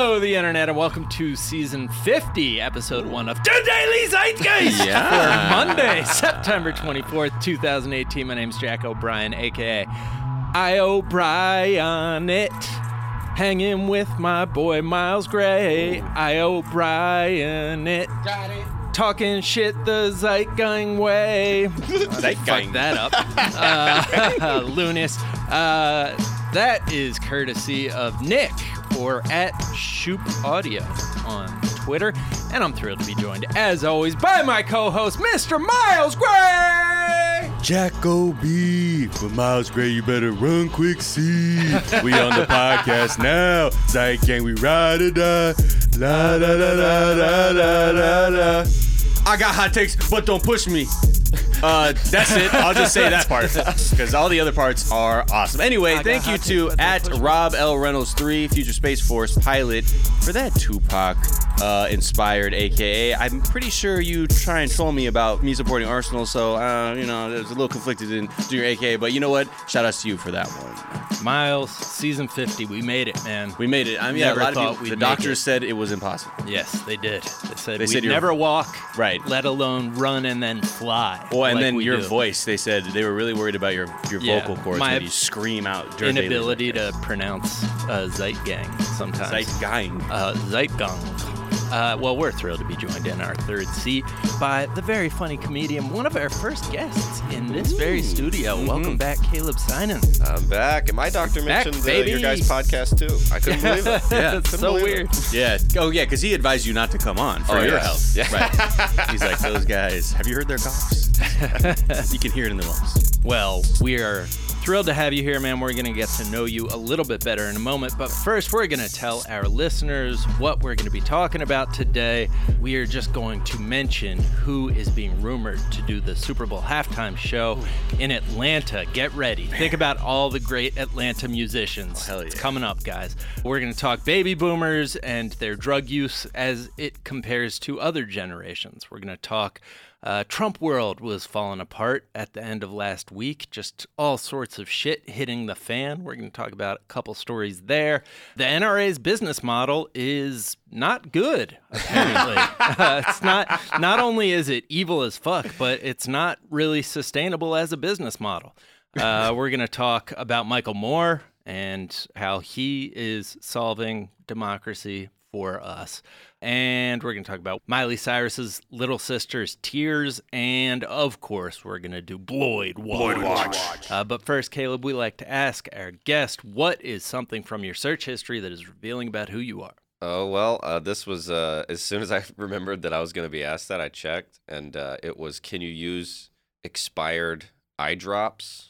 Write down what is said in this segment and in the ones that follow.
Hello, the internet, and welcome to season 50, episode 1 of The Daily Zeitgeist for Monday, September 24th, 2018. My name's Jack O'Brien, a.k.a. I O'Brien it, hanging with my boy Miles Gray. I O'Brien it. Got it. Talking shit the Zeitgang way. Zeitgang. Fuck that up. Lunis. That is courtesy of Nick, or at Shoop Audio on Twitter. And I'm thrilled to be joined, as always, by my co-host, Mr. Miles Gray! Jack O.B. With Miles Gray, you better run quick, see. We on the podcast now. Zeitgang, we ride or die. La la la la la la la la. I got hot takes, but don't push me. That's it. I'll just say that part because all the other parts are awesome. Anyway, thank you to at Rob L. Reynolds 3, Future Space Force pilot, for that Tupac inspired AKA. I'm pretty sure you try and troll me about me supporting Arsenal, so there's a little conflicted in doing your AKA, but you know what? Shout outs to you for that one. Miles, season 50, we made it, man. We made it. I mean, Never a lot thought of people, we'd the make doctors it. said it was impossible. Yes, they did. They said you're- never walk, Right. let alone run and then fly. Well, and like then we your do. voice, they said they were really worried about your Yeah, vocal cords my when you scream out during Inability to pronounce Zeitgang sometimes. Zeitgang. Zeitgang. Well, we're thrilled to be joined in our third seat by the very funny comedian, one of our first guests in this very studio. Welcome back, Caleb Synan. I'm back, and my doctor Back, mentioned baby. your guys' podcast too. I couldn't believe it. Yeah, It's couldn't so believe weird. Yeah. Oh, yeah, because he advised you not to come on for Oh, your yes. health. Yeah. Right. He's like, those guys, have you heard their coughs? You can hear it in the lungs. Well, we are thrilled to have you here, man. We're going to get to know you a little bit better in a moment. But first, we're going to tell our listeners what we're going to be talking about today. We are just going to mention who is being rumored to do the Super Bowl halftime show in Atlanta. Get ready. Think about all the great Atlanta musicians. hell yeah. It's coming up, guys. We're going to talk baby boomers and their drug use as it compares to other generations. We're going to talk Trump world was falling apart at the end of last week. Just all sorts of shit hitting the fan. We're going to talk about a couple stories there. The NRA's business model is not good, apparently. It's not only is it evil as fuck, but it's not really sustainable as a business model. We're going to talk about Michael Moore and how he is solving democracy for us. And we're going to talk about Miley Cyrus's little sister's Tears. And, of course, we're going to do Bloyd Watch. But first, Caleb, we like to ask our guest, what is something from your search history that is revealing about who you are? Oh, well, this was, as soon as I remembered that I was going to be asked that, I checked, and it was, can you use expired eye drops?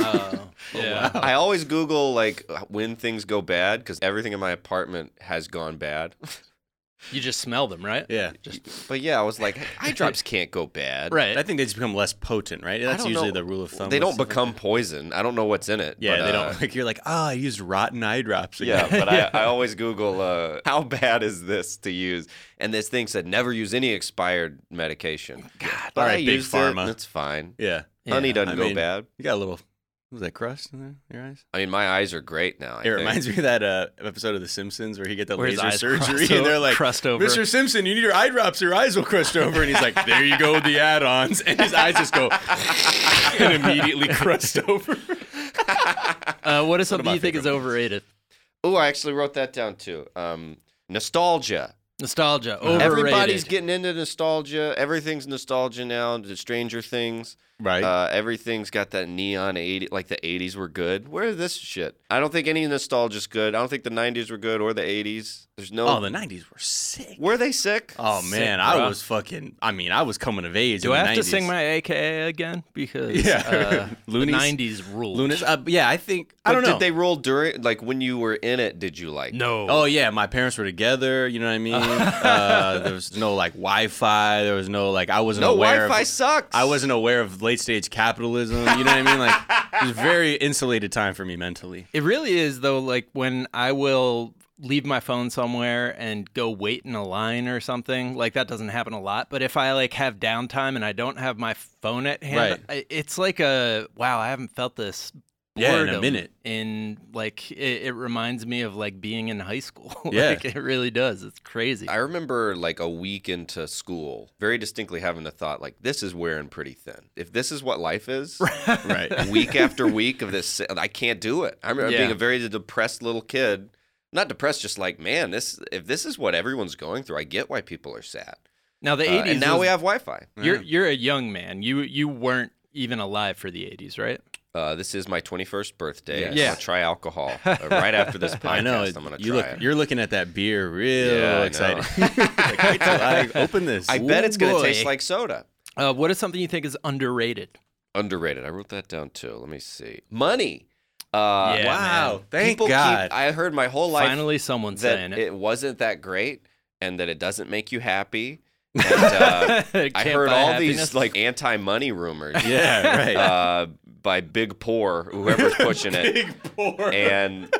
Yeah. I always Google, like, when things go bad, because everything in my apartment has gone bad. You just smell them, right? Yeah. But yeah, I was like, eye drops can't go bad. Right. I think they just become less potent, right? That's don't usually know. the rule of thumb. They with don't stuff like become that. poison. I don't know what's in it. Yeah, but, they don't. Like, you're like, I used rotten eye drops. Yeah, again." but I always Google, how bad is this to use? And this thing said, never use any expired medication. God, but all right, I Big used Pharma. it, it's fine. Yeah. Honey Yeah, doesn't I go mean, bad. You got a little, was that crust in there, your eyes? I mean, my eyes are great now. It reminds me of that episode of The Simpsons where he get the Where his laser eyes surgery crust and they're like, crust over. Mr. Simpson, you need your eye drops, your eyes will crust over. And he's like, there you go with the add-ons. And his eyes just go and immediately crust over. What is something my you think is favorite overrated? Oh, I actually wrote that down too. Nostalgia. Nostalgia. Overrated. Everybody's getting into nostalgia. Everything's nostalgia now. The Stranger Things. Right. Everything's got that neon 80, like the 80s were good. Where is this shit? I don't think any nostalgia's good. I don't think the 90s were good or the 80s. There's no. Oh, the 90s were sick. Were they sick? Oh, Sick, man, bro. I was fucking, I was coming of age Do in I the have 90s. to sing my AKA again? Because Yeah. the Loonies? 90s ruled. Lunas? Yeah, I think, I But don't know. Did they roll during, like when you were in it, did you like? No. Oh, yeah, my parents were together, you know what I mean? There was no, like, Wi-Fi. There was no, like, I wasn't No, aware Wi-Fi of... sucks. I wasn't aware of late-stage capitalism, you know what I mean? Like, it was a very insulated time for me mentally. It really is, though, like when I will leave my phone somewhere and go wait in a line or something, like that doesn't happen a lot. But if I like have downtime and I don't have my phone at hand, it's like wow, I haven't felt this Yeah, in a boredom minute. in like it reminds me of like being in high school. Yeah. Like it really does. It's crazy. I remember like a week into school, very distinctly having the thought, like, this is wearing pretty thin. If this is what life is, Right. week after week of this, I can't do it. I remember Yeah. being a very depressed little kid. Not depressed, just like, man, if this is what everyone's going through, I get why people are sad. Now the 80s And now was- we have Wi-Fi. You're a young man. You weren't even alive for the 80s, right? This is my 21st birthday. Yes. I'm Yeah. gonna try alcohol right after this podcast. I know. I'm gonna try it. You're looking at that beer real Yeah, I know. excited. Like, wait till I open this. I bet it's gonna boy. taste like soda. What is something you think is underrated? Underrated. I wrote that down too. Let me see. Money. Yeah, wow. man. Thank People God. I heard my whole life Finally, someone's that saying it. it wasn't that great and that it doesn't make you happy. And, I Can't heard buy all happiness. these like anti-money rumors. Yeah, right. By Big Poor, whoever's pushing it. Big poor. And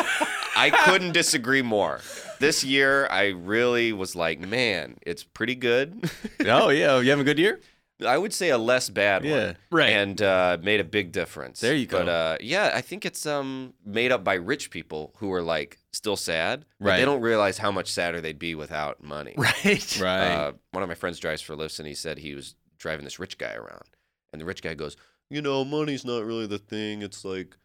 I couldn't disagree more. This year, I really was like, man, it's pretty good. Oh, yeah. You having a good year? I would say a less bad Yeah. one. Right. And made a big difference. There you go. But yeah, I think it's made up by rich people who are like still sad. But Right. they don't realize how much sadder they'd be without money. Right. Right. One of my friends drives for Lyft, and he said he was driving this rich guy around. And the rich guy goes, you know, money's not really the thing. It's like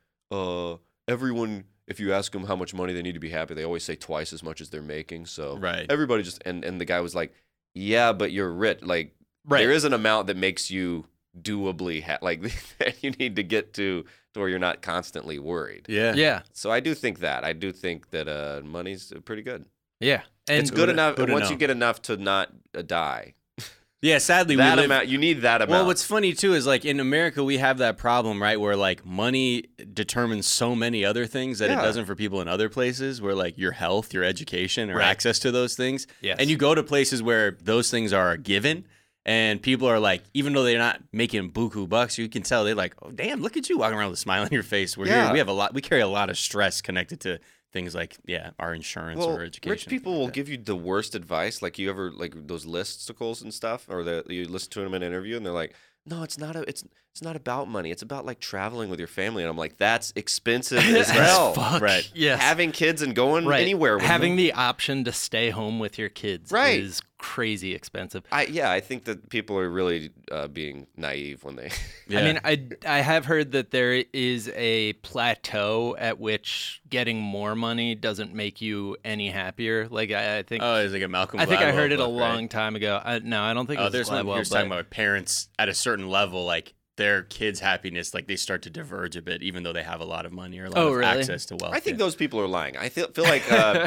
everyone, if you ask them how much money they need to be happy, they always say twice as much as they're making. So Right. everybody just, and the guy was like, yeah, but you're rich. Like, Right. there is an amount that makes you doably like that you need to get to where you're not constantly worried. Yeah. Yeah. So I do think that. I do think that money's pretty good. Yeah. And It's good enough. good to Once know. you get enough to not die, Yeah, sadly, that we live... amount, you need that amount. Well, what's funny, too, is, like, in America, we have that problem, right, where, like, money determines so many other things that it Yeah. doesn't for people in other places, where, like, your health, your education, or Right. access to those things. Yes. And you go to places where those things are given, and people are like, even though they're not making buku bucks, you can tell they're like, oh, damn, look at you walking around with a smile on your face. We're Yeah. here, we carry a lot of stress connected to things like, yeah, our insurance well, or education. rich people will give you the worst advice. Like, you ever, like, those listicles and stuff, or you listen to them in an interview, and they're like, no, it's not about money. It's about, like, traveling with your family. And I'm like, that's expensive as hell. Fuck. Right. Yes. Having kids and going right. anywhere with Having them. the option to stay home with your kids Right. is crazy expensive. I think that people are really being naive when they. Yeah. I mean, I have heard that there is a plateau at which getting more money doesn't make you any happier. Like I think Oh, it's like a Malcolm I think I Gladwell heard it a book, right? long time ago. No, I don't think it Oh, was there's one Gladwell, here's but- talking about parents at a certain level, like their kids' happiness, like they start to diverge a bit, even though they have a lot of money or a lot Oh, of really? access to wealth. I think Yeah. those people are lying. I feel like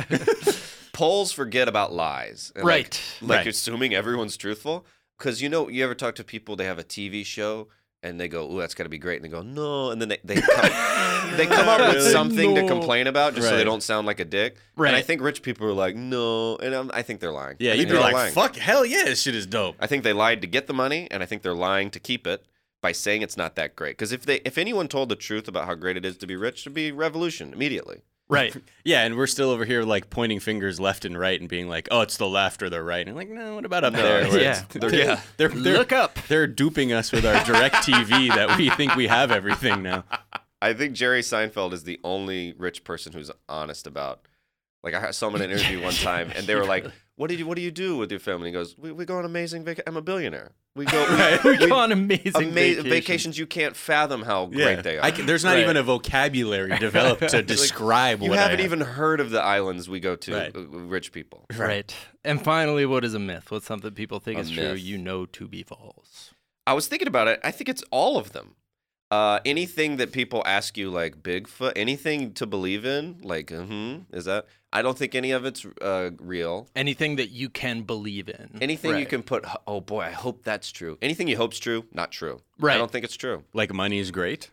polls forget about lies. And Right. Like Right. assuming everyone's truthful. Because, you know, you ever talk to people, they have a TV show, and they go, ooh, that's got to be great. And they go, no. And then they come up with Really? something to No. complain about just so they Right. don't sound like a dick. Right. And I think rich people are like, no. And I think they're lying. Yeah, I you'd think be they're all like, lying. fuck, hell yeah, this shit is dope. I think they lied to get the money, and I think they're lying to keep it by saying it's not that great. Because if anyone told the truth about how great it is to be rich, it'd be revolution immediately. right. Yeah, and we're still over here like pointing fingers left and right and being like, oh, it's the left or the right. And I'm like, no, what about up No, there? Where yeah. it's- They're Look up. They're duping us with our direct TV that we think we have everything now. I think Jerry Seinfeld is the only rich person who's honest about. Like, I saw him in an interview one time, and they were like, "What do you do with your family?" And he goes, "We go on amazing vacation. I'm a billionaire. We go We go on amazing vacations. You can't fathom how great they are. There's not Right. even a vocabulary developed to describe you what haven't I have. even heard of the islands we go to, Right. rich people. Right. And finally, what is a myth? What's something people think A is true, myth. you know to be false? I was thinking about it. I think it's all of them. Anything that people ask you, like Bigfoot, anything to believe in, like, is that? I don't think any of it's real. Anything that you can believe in. Anything you Right. can put, oh boy, I hope that's true. Anything you hope's true, not true. Right. I don't think it's true. Like money is great.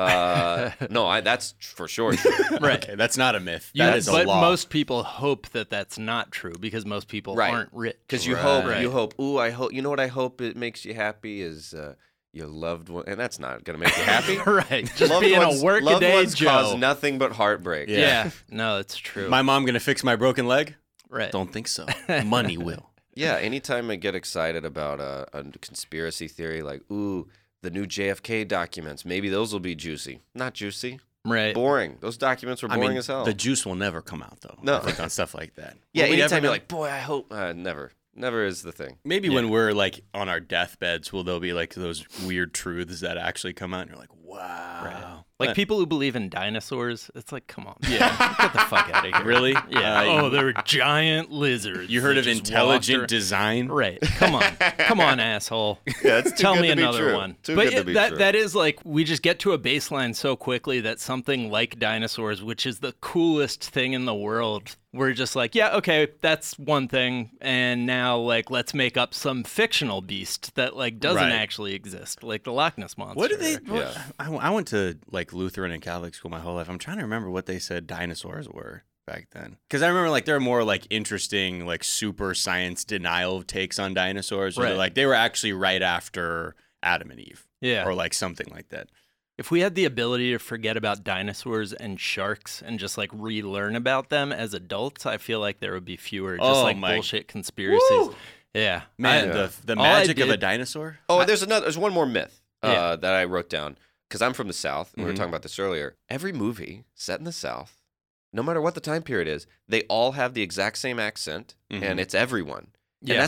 No, that's for sure true. Right. Okay, that's not a myth. You- That is a but law. most people hope that that's not true because most people Right. aren't rich. Because you Right. hope, ooh, I hope, you know what I hope it makes you happy is your loved one, and that's not going to make you happy. Right. Just Loved being ones, a loved workaday ones cause Joe. nothing but heartbreak. Yeah. Yeah. No, it's true. My mom gonna fix my broken leg? right. Don't think so. Money will. Yeah, anytime I get excited about a conspiracy theory, like, ooh, the new JFK documents, maybe those will be juicy. Not juicy. Right. Boring. Those documents were boring as hell. The juice will never come out, though. No. I think on stuff like that. yeah, Will we anytime ever you're know? like, boy, I hope. Never. Never is the thing. Maybe when we're like on our deathbeds, will there be like those weird truths that actually come out and you're like, wow. Like people who believe in dinosaurs, it's like, come on. Yeah. Get the fuck out of here. Really? Yeah. They were giant lizards. You heard that of just intelligent walked design? Right. Come on. Come on, asshole. Yeah, it's too Tell good me to be another true. one. Too But good to be true. that is like, we just get to a baseline so quickly that something like dinosaurs, which is the coolest thing in the world, we're just like, yeah, okay, that's one thing. And now, like, let's make up some fictional beast that, like, doesn't Right. actually exist, like the Loch Ness Monster. What do they? Yeah. I went to like Lutheran and Catholic school my whole life. I'm trying to remember what they said dinosaurs were back then. Because I remember like there are more like interesting like super science denial takes on dinosaurs. Where they're Right. like they were actually right after Adam and Eve. Yeah. Or like something like that. If we had the ability to forget about dinosaurs and sharks and just like relearn about them as adults, I feel like there would be fewer just like bullshit conspiracies. Woo! Yeah. Man, the all I magic of a did- dinosaur. Oh, there's one more myth Yeah. that I wrote down because I'm from the South. And we were Mhm. talking about this earlier. Every movie set in the South, no matter what the time period is, they all have the exact same accent, Mhm. and it's everyone. Yeah.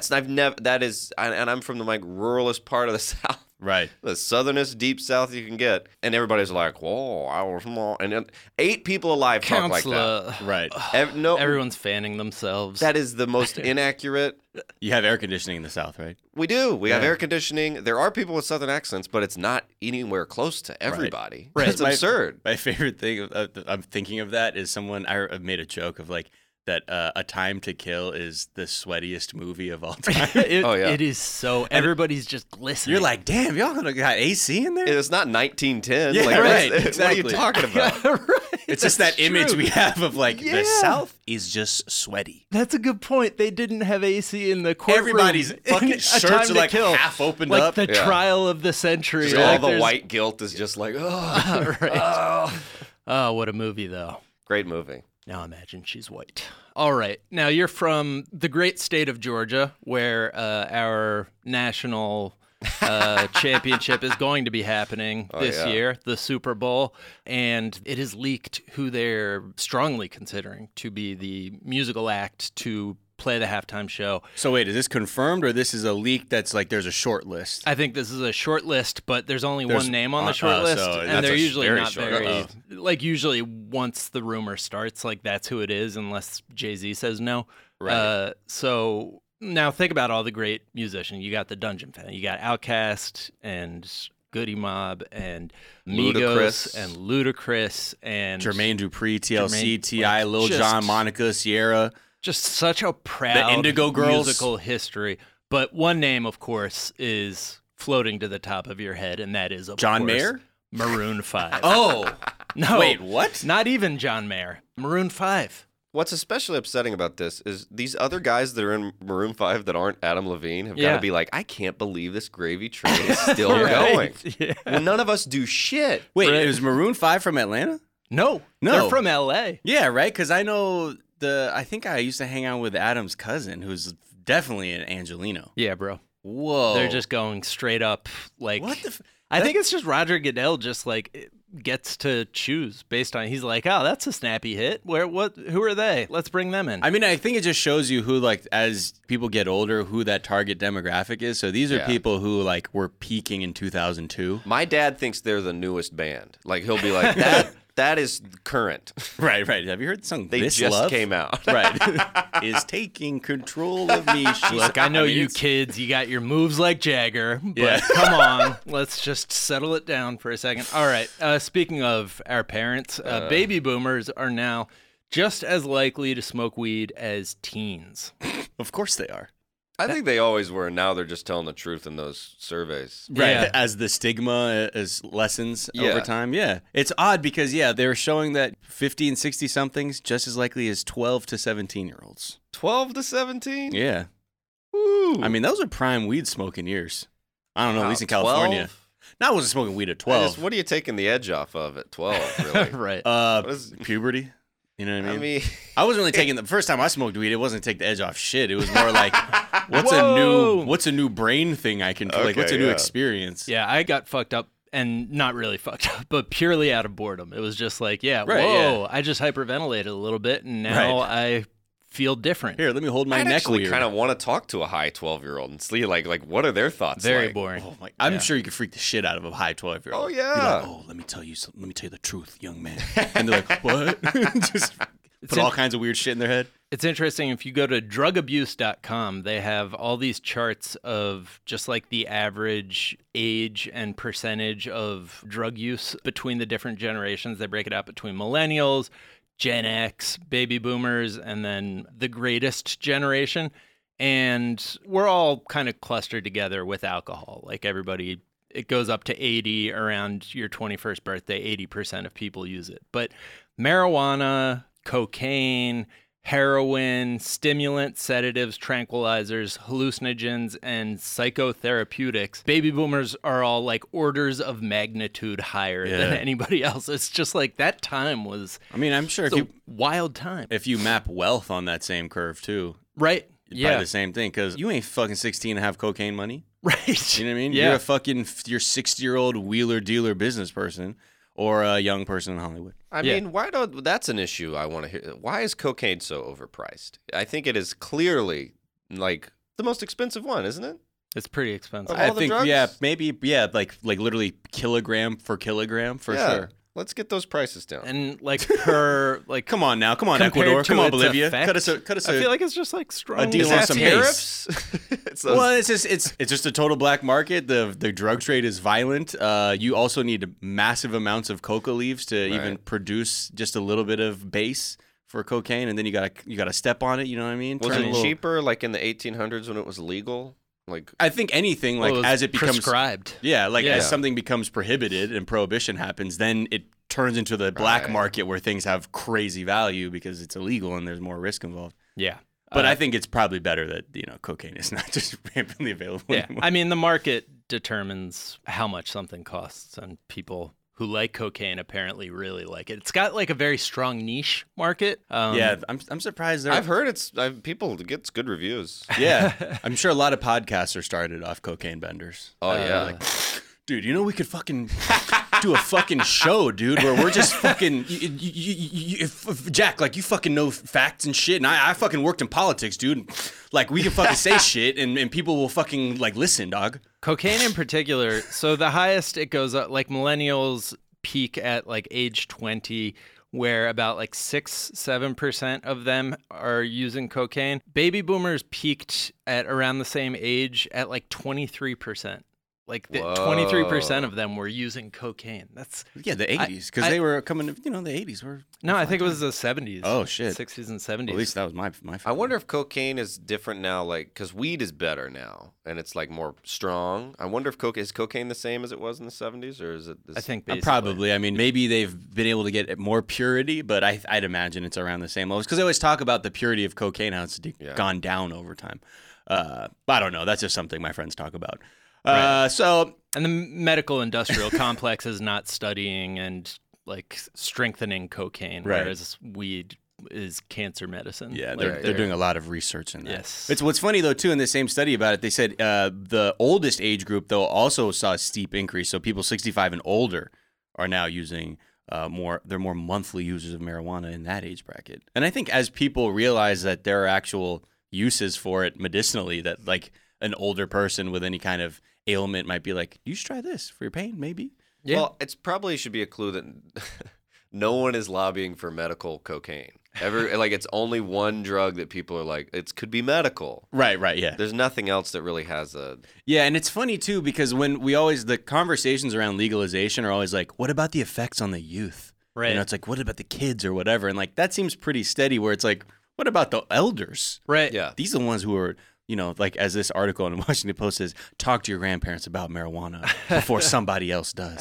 And I'm from the like ruralest part of the South. Right. The southernest deep south you can get, and everybody's like, "Whoa, I was small," and then 8 people alive talk like that. Counselor. Right. No, Everyone's fanning themselves. that is the most inaccurate. You have air conditioning in the South, right? We do. We have Yeah. air conditioning. There are people with southern accents, but it's not anywhere close to everybody. Right. It's absurd. My favorite thing I'm thinking of that is someone I made a joke of like that A Time to Kill is the sweatiest movie of all time. Oh, yeah. It is so. Everybody's just glistening. You're like, damn, y'all got AC in there? It's not 1910. Yeah, like, right, What are exactly. you talking about? right. It's just that That's image true. we have of like Yeah. the South is just sweaty. That's a good point. They didn't have AC in the courtroom. Everybody's in fucking A shirts Time are to like Kill. half opened like up. the Yeah. trial of the century. Just Like, all the there's- white guilt is just like, oh, Right. Oh, what a movie, though. great movie. Now imagine she's white. All right. Now you're from the great state of Georgia, where our national championship is going to be happening this yeah. year, the Super Bowl. And it is leaked who they're strongly considering to be the musical act to play the halftime show. So wait, is this confirmed or this is a leak that's like there's a short list? I think this is a short list, but there's only There's- one name on the oh, short list, so and that's they're a usually very not short very list. like usually once the rumor starts, like that's who it is, unless Jay-Z says no. Right. So now think about all the great musicians. You got the Dungeon Family, you got Outkast and Goody Mob and Migos Ludacris. and Ludacris and Jermaine Dupri, TLC, Jermaine, T.I., like, Lil just- Jon, Monica, Sierra. just such a proud Indigo Girls. musical history. But one name, of course, is floating to the top of your head, and that is, of John course, Mayer? Maroon 5. Oh, No. wait, what? Not even John Mayer. Maroon 5. What's especially upsetting about this is these other guys that are in Maroon 5 that aren't Adam Levine have got Yeah. to be like, I can't believe this gravy train is still Right. going. Yeah. Well, none of us do shit. Wait, Right. it was Maroon 5 from Atlanta? No. No. They're from L.A. Yeah, right? Because I know I think I used to hang out with Adam's cousin, who's definitely an Angelino. Yeah, bro. Whoa. They're just going straight up. Like, What the I think it's just Roger Goodell just like gets to choose based on. He's like, oh, that's a snappy hit. Who are they? Let's bring them in. I mean, I think it just shows you who, like, as people get older, who that target demographic is. So these are Yeah. people who, like, were peaking in 2002. My dad thinks they're the newest band. Like, he'll be like, that is current. Right. Have you heard the song They This just Love? came out. Right. Is taking control of me. Look, I know you it's- kids, you got your moves like Jagger, but Yeah. come on, let's just settle it down for a second. All right, speaking of our parents, baby boomers are now just as likely to smoke weed as teens. Of course they are. I think they always were. Now they're just telling the truth in those surveys. Right. Yeah. As the stigma is lessens Yeah. over time. Yeah. It's odd because, yeah, they're showing that 50 and 60 somethings just as likely as 12 to 17-year-olds. 12 to 17? Yeah. Woo. I mean, those are prime weed smoking years. I don't know, at least in 12? California. No, I wasn't smoking weed at 12. What are you taking the edge off of at 12, really? Right. What is- Puberty. You know what I I mean? mean, I wasn't really taking the first time I smoked weed. It wasn't to take the edge off shit. It was more like, what's Whoa. a new brain thing I can like? What's a Okay, new yeah. experience? Yeah, I got fucked up and not really fucked up, but purely out of boredom. It was just like, Right, whoa, yeah. I just hyperventilated a little bit, and now I feel different. Here, let me hold my I'd neck actually weird. kind of want to talk to a high 12-year-old and see like what are their thoughts Very like? boring. Oh my! I'm sure you could freak the shit out of a high 12-year-old. Oh, Be yeah. like, oh, let me tell you something. Let me tell you the truth, young man. And they're like, what? Just put in- all kinds of weird shit in their head. It's interesting. If you go to drugabuse.com, they have all these charts of just like the average age and percentage of drug use between the different generations. They break it out between millennials, Gen X, baby boomers, and then the greatest generation. And we're all kind of clustered together with alcohol. Like everybody, it goes up to 80 around your 21st birthday, 80% of people use it. But marijuana, cocaine, heroin, stimulants, sedatives, tranquilizers, hallucinogens, and psychotherapeutics. Baby boomers are all like orders of magnitude higher than anybody else. It's just like that time was I mean, I'm sure if a you wild time. if you map wealth on that same curve too, Right? it's Yeah. probably the same thing. Because you ain't fucking 16 to have cocaine money. Right. You know what I mean? Yeah. You're 60-year-old wheeler dealer business person or a young person in Hollywood. I Yeah. mean, why don't? That's an issue I want to hear. Why is cocaine so overpriced? I think it is clearly like the most expensive one, isn't it? It's pretty expensive. Of all I the think, drugs? yeah, maybe, yeah, like literally kilogram for kilogram for Yeah. sure. Let's get those prices down. And like per like Come on now, come on compared Ecuador, to come on its Bolivia, effect, cut us I a feel like it's just like strong. deal is on that some tariffs? It's those- Well, it's just a total black market. The drug trade is violent. You also need massive amounts of coca leaves to even Right. produce just a little bit of base for cocaine, and then you gotta step on it. You know what I mean? was Turn a it little- cheaper like in the 1800s when it was legal? Like I think anything like Well, as it becomes prescribed. like Yeah. as something becomes prohibited and prohibition happens, then it turns into the black Right. market where things have crazy value because it's illegal and there's more risk involved. Yeah. But I think it's probably better that cocaine is not just rampantly available Yeah, anymore. I mean, the market determines how much something costs, and people who like cocaine apparently really like it. It's got like a very strong niche market. Yeah, I'm surprised there. I've heard people it gets good reviews. Yeah, I'm sure a lot of podcasts are started off cocaine benders. Oh yeah. Like, dude, we could fucking do a fucking show, dude, where we're just fucking Jack, like you fucking know facts and shit, and I fucking worked in politics, dude. Like we can fucking say shit, and people will fucking like listen, dog. Cocaine in particular. So the highest it goes up, like millennials peak at like age 20, where about like 6-7% of them are using cocaine. Baby boomers peaked at around the same age at like 23%. Like the Whoa. 23% of them were using cocaine. That's Yeah, the 80s, because they were coming. The 80s were. no, I think it was the 70s. Oh, shit. 60s and 70s. At least that was my. I wonder if cocaine is different now, like because weed is better now and it's like more strong. I wonder if is cocaine the same as it was in the 70s, or is it? I think basically. Probably. I mean, maybe they've been able to get more purity, but I'd imagine it's around the same levels. Because they always talk about the purity of cocaine, how it's gone down over time. I don't know. That's just something my friends talk about. Right. So. And the medical industrial complex is not studying and like strengthening cocaine, Right. whereas weed is cancer medicine. Yeah, Like, they're doing a lot of research in that. Yes. It's what's funny though too in the same study about it. They said the oldest age group though also saw a steep increase. So people 65 and older are now using more. They're more monthly users of marijuana in that age bracket. And I think as people realize that there are actual uses for it medicinally, that like an older person with any kind of ailment might be like, you should try this for your pain, maybe. Yeah. Well, it's probably should be a clue that no one is lobbying for medical cocaine. Like it's only one drug that people are like, it could be medical. Right, yeah. There's nothing else that really has a. Yeah, and it's funny too because when the conversations around legalization are always like, what about the effects on the youth? Right. It's like, what about the kids or whatever? And like that seems pretty steady where it's like, what about the elders? right. Yeah. These are the ones who are, like as this article in the Washington Post says, talk to your grandparents about marijuana before somebody else does.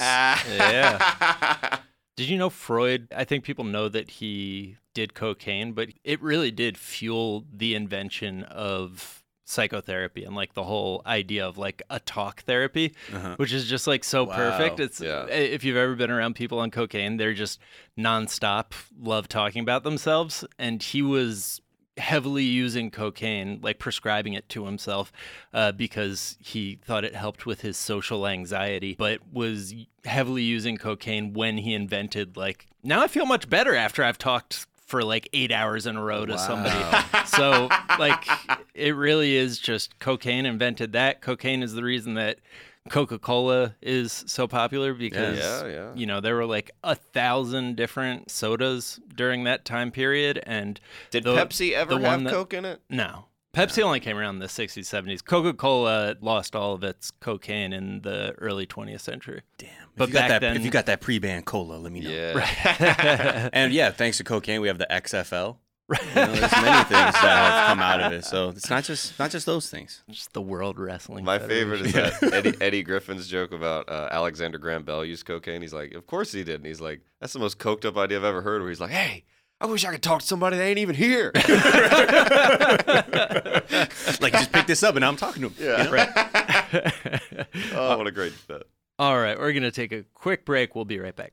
Yeah. Did you know Freud? I think people know that he did cocaine, but it really did fuel the invention of psychotherapy and like the whole idea of like a talk therapy, which is just like so perfect. It's if you've ever been around people on cocaine, they're just nonstop love talking about themselves. And he was heavily using cocaine, like prescribing it to himself because he thought it helped with his social anxiety, but was heavily using cocaine when he invented, like, now I feel much better after I've talked for like 8 hours in a row to somebody. So, like, it really is just cocaine invented that. Cocaine is the reason that Coca-Cola is so popular because, you know, there were like 1,000 different sodas during that time period. And did Pepsi ever have Coke in it? No. Pepsi only came around in the 60s, 70s. Coca-Cola lost all of its cocaine in the early 20th century. Damn. But back then, if you got that pre-banned cola, let me know. Yeah. Right. And yeah, thanks to cocaine, we have the XFL. Right. You know, there's many things that have come out of it. So it's not just those things. Just the World Wrestling My Federation. favorite is that Eddie Griffin's joke about Alexander Graham Bell used cocaine. He's like, of course he did. And he's like, that's the most coked up idea I've ever heard. Where he's like, hey, I wish I could talk to somebody that ain't even here. Like, just pick this up and now I'm talking to him. Yeah. You know? Right. Oh, what a great bet. All right, we're going to take a quick break. We'll be right back.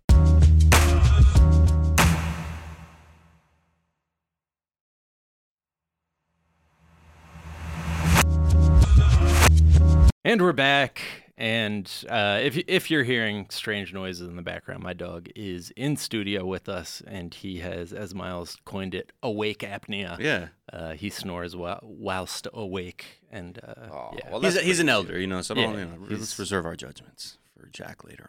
And we're back. And if you're hearing strange noises in the background, my dog is in studio with us, and he has, as Miles coined it, awake apnea. Yeah. He snores whilst awake, and yeah. Well, He's an elder, you know, so Yeah, let's reserve our judgments for Jack later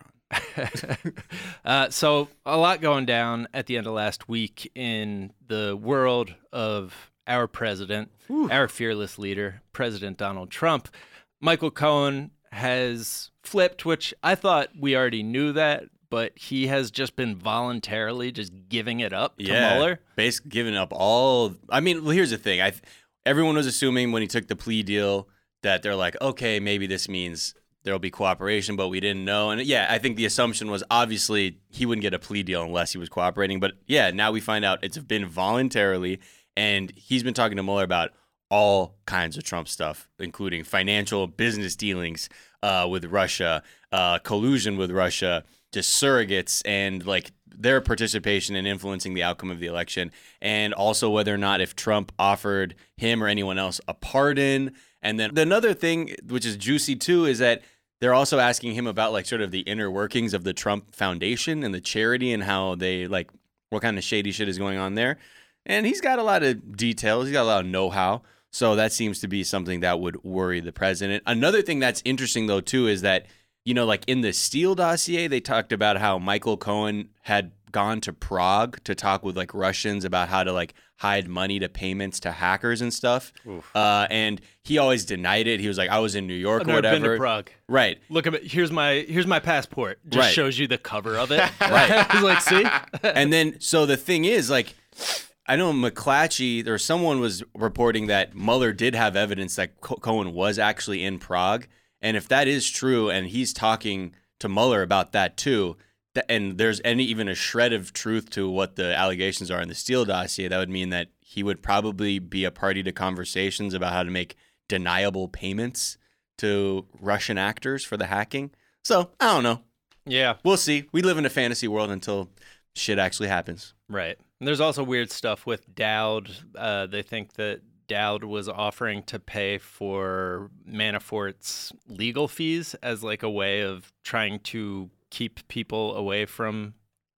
on. So a lot going down at the end of last week in the world of our president, our fearless leader, President Donald Trump. Michael Cohen has flipped, which I thought we already knew that, but he has just been voluntarily just giving it up to Mueller. Basically giving up all. I mean, well, here's the thing. Everyone was assuming when he took the plea deal that they're like, okay, maybe this means there'll be cooperation, but we didn't know. And yeah, I think the assumption was obviously he wouldn't get a plea deal unless he was cooperating. But yeah, now we find out it's been voluntarily, and he's been talking to Mueller about all kinds of Trump stuff, including financial business dealings with Russia, collusion with Russia, just surrogates, and like their participation in influencing the outcome of the election, and also whether or not if Trump offered him or anyone else a pardon. And then another thing, which is juicy too, is that they're also asking him about like sort of the inner workings of the Trump Foundation and the charity and how they like what kind of shady shit is going on there. And he's got a lot of details. He's got a lot of know-how. So that seems to be something that would worry the president. Another thing that's interesting, though, too, is that, you know, like in the Steele dossier, they talked about how Michael Cohen had gone to Prague to talk with like Russians about how to like hide money to payments to hackers and stuff. And he always denied it. He was like, I was in New York I've or never whatever. been to Prague. Right. Look at it. Here's my passport. Just Right. shows you the cover of it. Right. He's like, see? And then, so the thing is, like, I know McClatchy or someone was reporting that Mueller did have evidence that Cohen was actually in Prague. And if that is true, and he's talking to Mueller about that too, and there's even a shred of truth to what the allegations are in the Steele dossier, that would mean that he would probably be a party to conversations about how to make deniable payments to Russian actors for the hacking. So, I don't know. Yeah. We'll see. We live in a fantasy world until shit actually happens. Right. And there's also weird stuff with Dowd. They think that Dowd was offering to pay for Manafort's legal fees as like a way of trying to keep people away from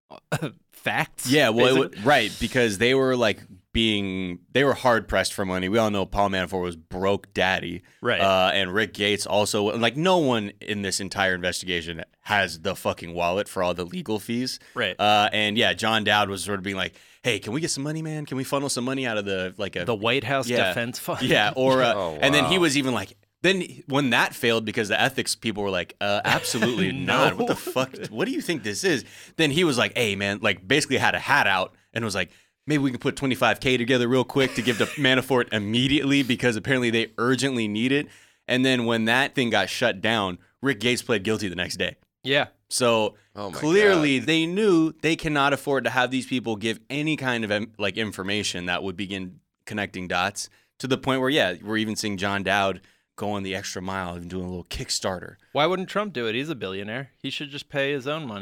facts. Yeah, well, right, because they were like they were hard pressed for money. We all know Paul Manafort was broke daddy. Right. And Rick Gates also, like, no one in this entire investigation has the fucking wallet for all the legal fees. Right. And yeah, John Dowd was sort of being like, hey, can we get some money, man? Can we funnel some money out of the White House Defense Fund? Yeah, or wow. And then he was even like, then when that failed because the ethics people were like, absolutely not. What the fuck? What do you think this is? Then he was like, hey, man, like basically had a hat out and was like, maybe we can put $25K together real quick to give to Manafort immediately because apparently they urgently need it. And then when that thing got shut down, Rick Gates pled guilty the next day. Yeah. So clearly they knew they cannot afford to have these people give any kind of like information that would begin connecting dots to the point where, yeah, we're even seeing John Dowd going the extra mile and doing a little Kickstarter. Why wouldn't Trump do it? He's a billionaire. He should just pay his own money.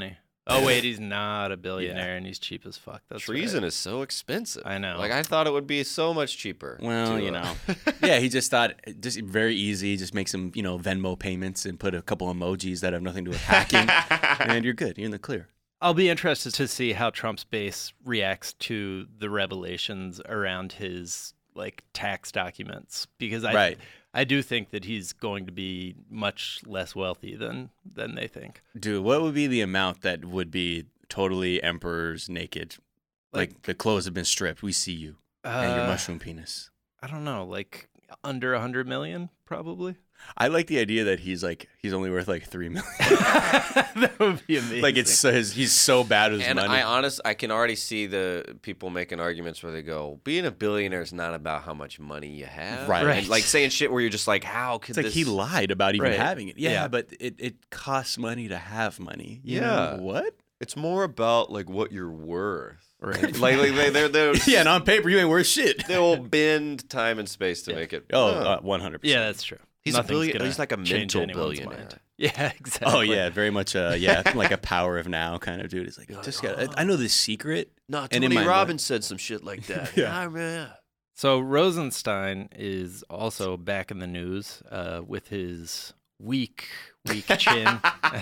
Oh, wait, he's not a billionaire, and he's cheap as fuck. That's Treason right. is so expensive. I know. Like, I thought it would be so much cheaper. Well, to, yeah, he just thought just very easy. Just make some, Venmo payments and put a couple emojis that have nothing to do with hacking, and you're good. You're in the clear. I'll be interested to see how Trump's base reacts to the revelations around his tax documents, because I do think that he's going to be much less wealthy than they think. Dude, what would be the amount that would be totally emperor's naked? Like the clothes have been stripped. We see you and your mushroom penis. I don't know, under 100 million, probably. I like the idea that he's only worth $3 million. That would be amazing. He's so bad with his and money. I can already see the people making arguments where they go, being a billionaire is not about how much money you have. Right. And, saying shit where you're just like, how could it's this... he lied about even Right. having it. Yeah, Yeah. but it costs money to have money. You Yeah. know what? It's more about what you're worth. Right. They're Yeah, and on paper you ain't worth shit. they will bend time and space to make it. 100%. Yeah, that's true. He's Nothing's a billionaire. gonna He's like a change mental anyone's billionaire. mind. Yeah, exactly. Oh yeah, very much. Like a power of now kind of dude. It's like I know the secret. No, And in Tony my Robbins said some shit like that. Yeah. man. So Rosenstein is also back in the news with his weak chin.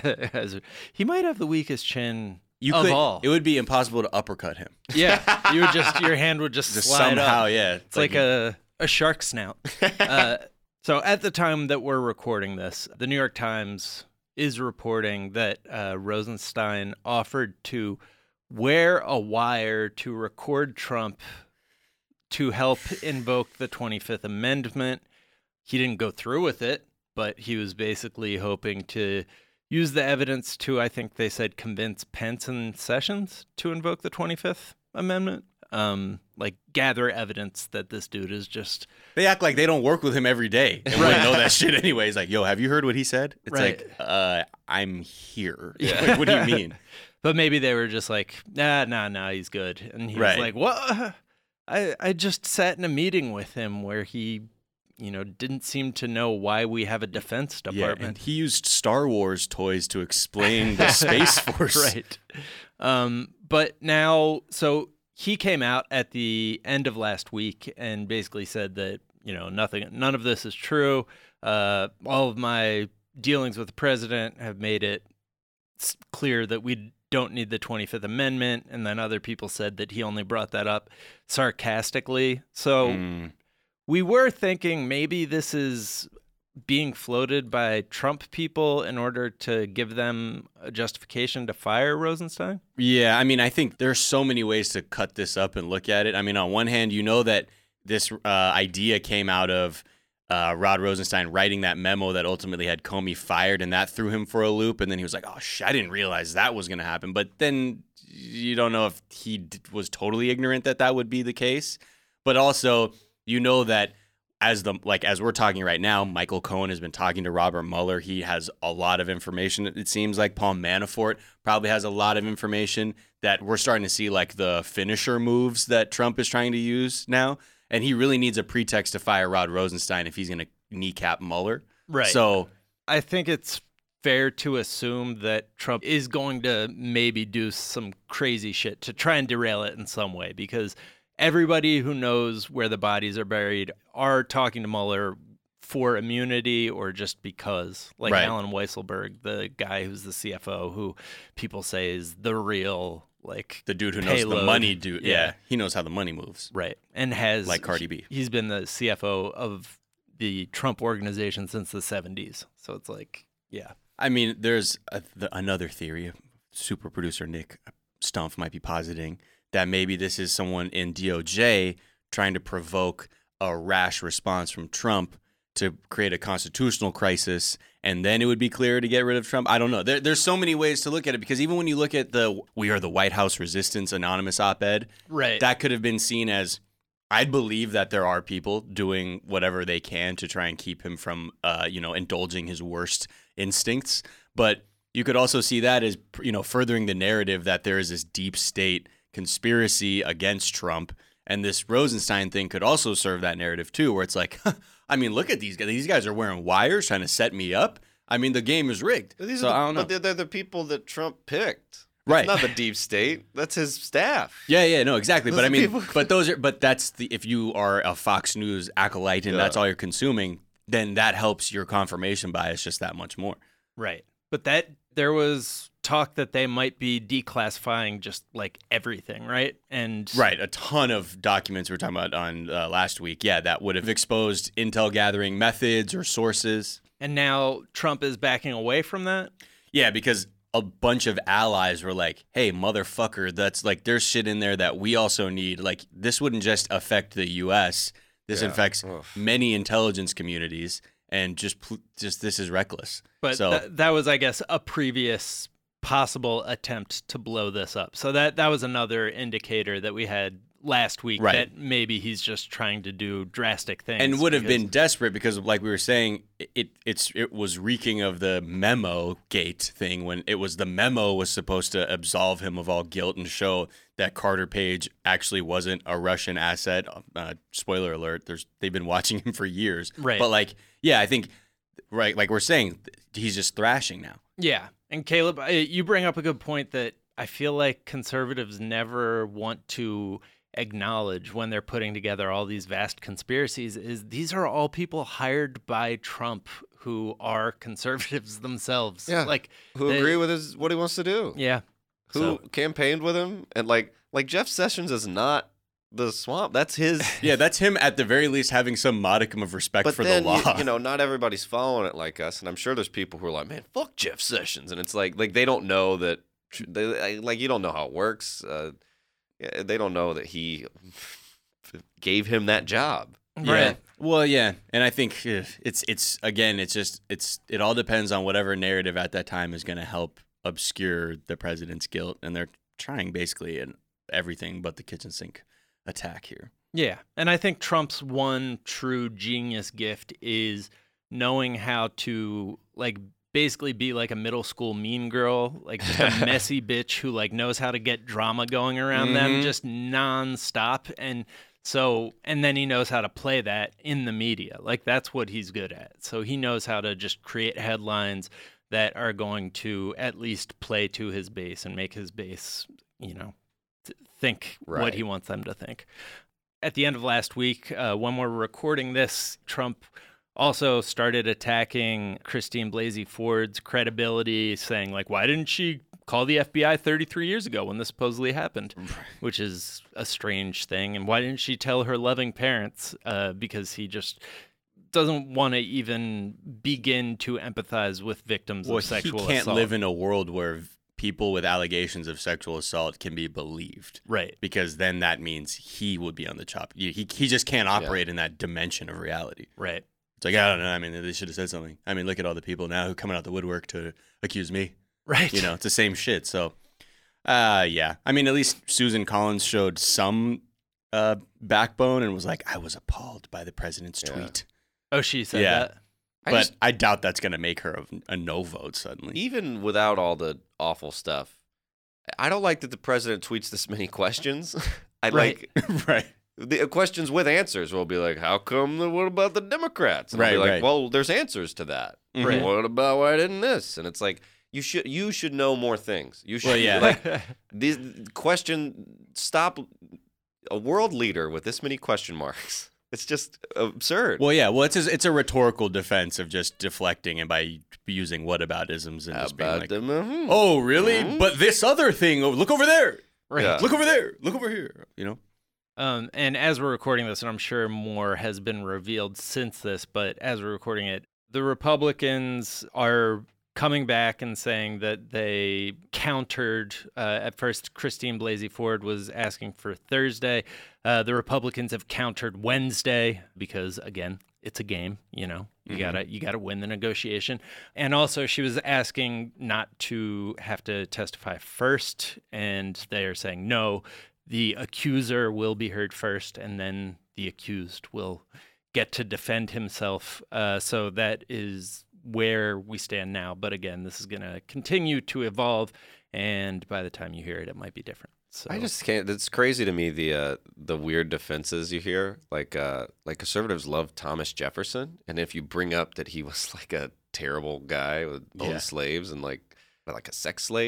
He might have the weakest chin of all. It would be impossible to uppercut him. Yeah, your hand would just slide somehow. up. Yeah, It's like a shark snout. So at the time that we're recording this, the New York Times is reporting that Rosenstein offered to wear a wire to record Trump to help invoke the 25th Amendment. He didn't go through with it, but he was basically hoping to use the evidence to, I think they said, convince Pence and Sessions to invoke the 25th Amendment. Gather evidence that this dude is just... They act like they don't work with him every day. And we know that shit anyway. It's like, yo, have you heard what he said? It's Right. I'm here. Yeah. What do you mean? But maybe they were just like, nah, he's good. And he was like, what? I just sat in a meeting with him where he, didn't seem to know why we have a defense Yeah, department. and he used Star Wars toys to explain the Space Force. Right. But now, so he came out at the end of last week and basically said that, none of this is true. All of my dealings with the president have made it clear that we don't need the 25th Amendment. And then other people said that he only brought that up sarcastically. So we were thinking maybe this is being floated by Trump people in order to give them a justification to fire Rosenstein? Yeah, I mean, I think there's so many ways to cut this up and look at it. I mean, on one hand, that this idea came out of Rod Rosenstein writing that memo that ultimately had Comey fired, and that threw him for a loop. And then he was like, oh, shit, I didn't realize that was going to happen. But then you don't know if he was totally ignorant that would be the case. But also, that as we're talking right now, Michael Cohen has been talking to Robert Mueller. He has a lot of information. It seems like Paul Manafort probably has a lot of information that we're starting to see, the finisher moves that Trump is trying to use now. And he really needs a pretext to fire Rod Rosenstein if he's going to kneecap Mueller. Right. So I think it's fair to assume that Trump is going to maybe do some crazy shit to try and derail it in some way, because everybody who knows where the bodies are buried are talking to Mueller for immunity or just because. Like Right. Alan Weisselberg, the guy who's the CFO, who people say is the real, the dude who knows the payload. money dude. Yeah. He knows how the money moves. Right. And has... Like Cardi B. He's been the CFO of the Trump organization since the 70s. So it's yeah. I mean, there's another theory. Super producer Nick Stumpf might be positing that maybe this is someone in DOJ trying to provoke a rash response from Trump to create a constitutional crisis, and then it would be clear to get rid of Trump. I don't know. There's so many ways to look at it, because even when you look at the "We Are the White House Resistance" anonymous op-ed, Right. that could have been seen as, I'd believe that there are people doing whatever they can to try and keep him from, indulging his worst instincts. But you could also see that as, furthering the narrative that there is this deep state conspiracy against Trump. And this Rosenstein thing could also serve that narrative too, where it's like, I mean, look at these guys. These guys are wearing wires trying to set me up. I mean, the game is rigged. These So I are don't know. But they're the people that Trump picked. Right. It's not the deep state. That's his staff. Yeah, no, exactly. Those But I are mean, people- but that's if you are a Fox News acolyte and that's all you're consuming, then that helps your confirmation bias just that much more. Right. But there was talk that they might be declassifying just like everything, right? And Right, a ton of documents we were talking about on last week. Yeah, that would have exposed intel gathering methods or sources. And now Trump is backing away from that. Yeah, because a bunch of allies were like, hey, motherfucker, that's like, there's shit in there that we also need. Like, this wouldn't just affect the U.S., this affects many intelligence communities, and just this is reckless. But so, that was, I guess, a previous possible attempt to blow this up. So that was another indicator that we had last week that maybe he's just trying to do drastic things. And would have been desperate because, like we were saying, it was reeking of the memo gate thing when it was the memo was supposed to absolve him of all guilt and show that Carter Page actually wasn't a Russian asset. Spoiler alert, they've been watching him for years. Right. But like, yeah, I think, right, like we're saying, he's just thrashing now. Yeah. And Caleb, you bring up a good point that I feel like conservatives never want to acknowledge when they're putting together all these vast conspiracies is these are all people hired by Trump who are conservatives themselves. Yeah. Like Who agree with what he wants to do. Yeah. Who campaigned with him. And like Jeff Sessions is not the swamp. That's his. Yeah, that's him at the very least having some modicum of respect for then, the law. You know, not everybody's following it like us. And I'm sure there's people who are like, man, fuck Jeff Sessions. And it's like they don't know that, you don't know how it works. They don't know that he gave him that job. Yeah. Right. Well, yeah, and I think it's again, it all depends on whatever narrative at that time is going to help obscure the president's guilt, and they're trying basically in everything but the kitchen sink attack here. Yeah. And I think Trump's one true genius gift is knowing how to like basically be like a middle school mean girl, like just a messy bitch who like knows how to get drama going around them just nonstop. And then he knows how to play that in the media. Like that's what he's good at. So he knows how to just create headlines that are going to at least play to his base and make his base, think what he wants them to think. At the end of last week, when we're recording this, Trump also started attacking Christine Blasey Ford's credibility, saying, like, why didn't she call the FBI 33 years ago when this supposedly happened? Which is a strange thing. And why didn't she tell her loving parents? Because he just doesn't want to even begin to empathize with victims of sexual assault. He can't live in a world where people with allegations of sexual assault can be believed. Right. Because then that means he would be on the chop. He just can't operate in that dimension of reality. Right. It's like, I don't know. I mean, they should have said something. I mean, look at all the people now who are coming out the woodwork to accuse me. Right. It's the same shit. So, yeah. I mean, at least Susan Collins showed some backbone and was like, I was appalled by the president's tweet. Oh, she said that? But I doubt that's going to make her a no vote suddenly. Even without all the awful stuff, I don't like that the president tweets this many questions. Right. The questions with answers will be like, how come, what about the Democrats? And I'll be like, well, there's answers to that. Right. What about why didn't this? And it's like, you should know more things. You should, Well, yeah. like, these stop a world leader with this many question marks. It's just absurd. Well, yeah. Well, it's a rhetorical defense of just deflecting and by using whataboutisms and just being like, oh, really? But this other thing, look over there. Right. Yeah. Look over there. Look over here. And as we're recording this, and I'm sure more has been revealed since this, but as we're recording it, the Republicans are coming back and saying that they countered. At first, Christine Blasey Ford was asking for Thursday. The Republicans have countered Wednesday because, again, it's a game. You gotta win the negotiation. And also, she was asking not to have to testify first, and they are saying no. The accuser will be heard first, and then the accused will get to defend himself. So that is where we stand now. But again, this is going to continue to evolve, and by the time you hear it, it might be different. So I just can't. It's crazy to me the weird defenses you hear. Like conservatives love Thomas Jefferson, and if you bring up that he was like a terrible guy with owned slaves and like a sex slave.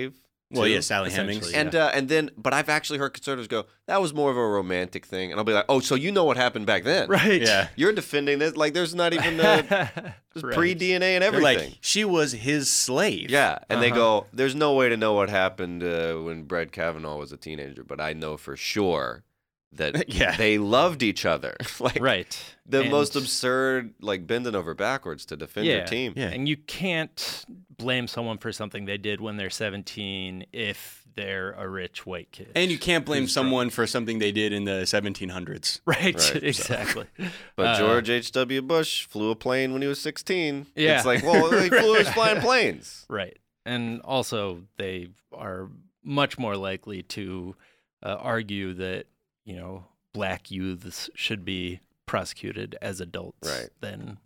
Well, too. yeah, Sally Hemings. Essentially. And then, but I've actually heard conservatives go, that was more of a romantic thing. And I'll be like, oh, so you know what happened back then. Right. Yeah. You're defending this. Like, there's not even Right. pre-DNA and They're everything. like, she was his slave. Yeah, and they Uh-huh. go, there's no way to know what happened when Brett Kavanaugh was a teenager, but I know for sure that Yeah. they loved each other. Like, Right. the And- most absurd, like, bending over backwards to defend your team. Yeah. And you can't blame someone for something they did when they're 17 if they're a rich white kid. And you can't blame Who's someone for something they did in the 1700s. Right, Right, so- exactly. But George H.W. Bush flew a plane when he was 16. Yeah. It's like, well, he was flying planes. Right. And also, they are much more likely to argue that, black youths should be prosecuted as adults Right. than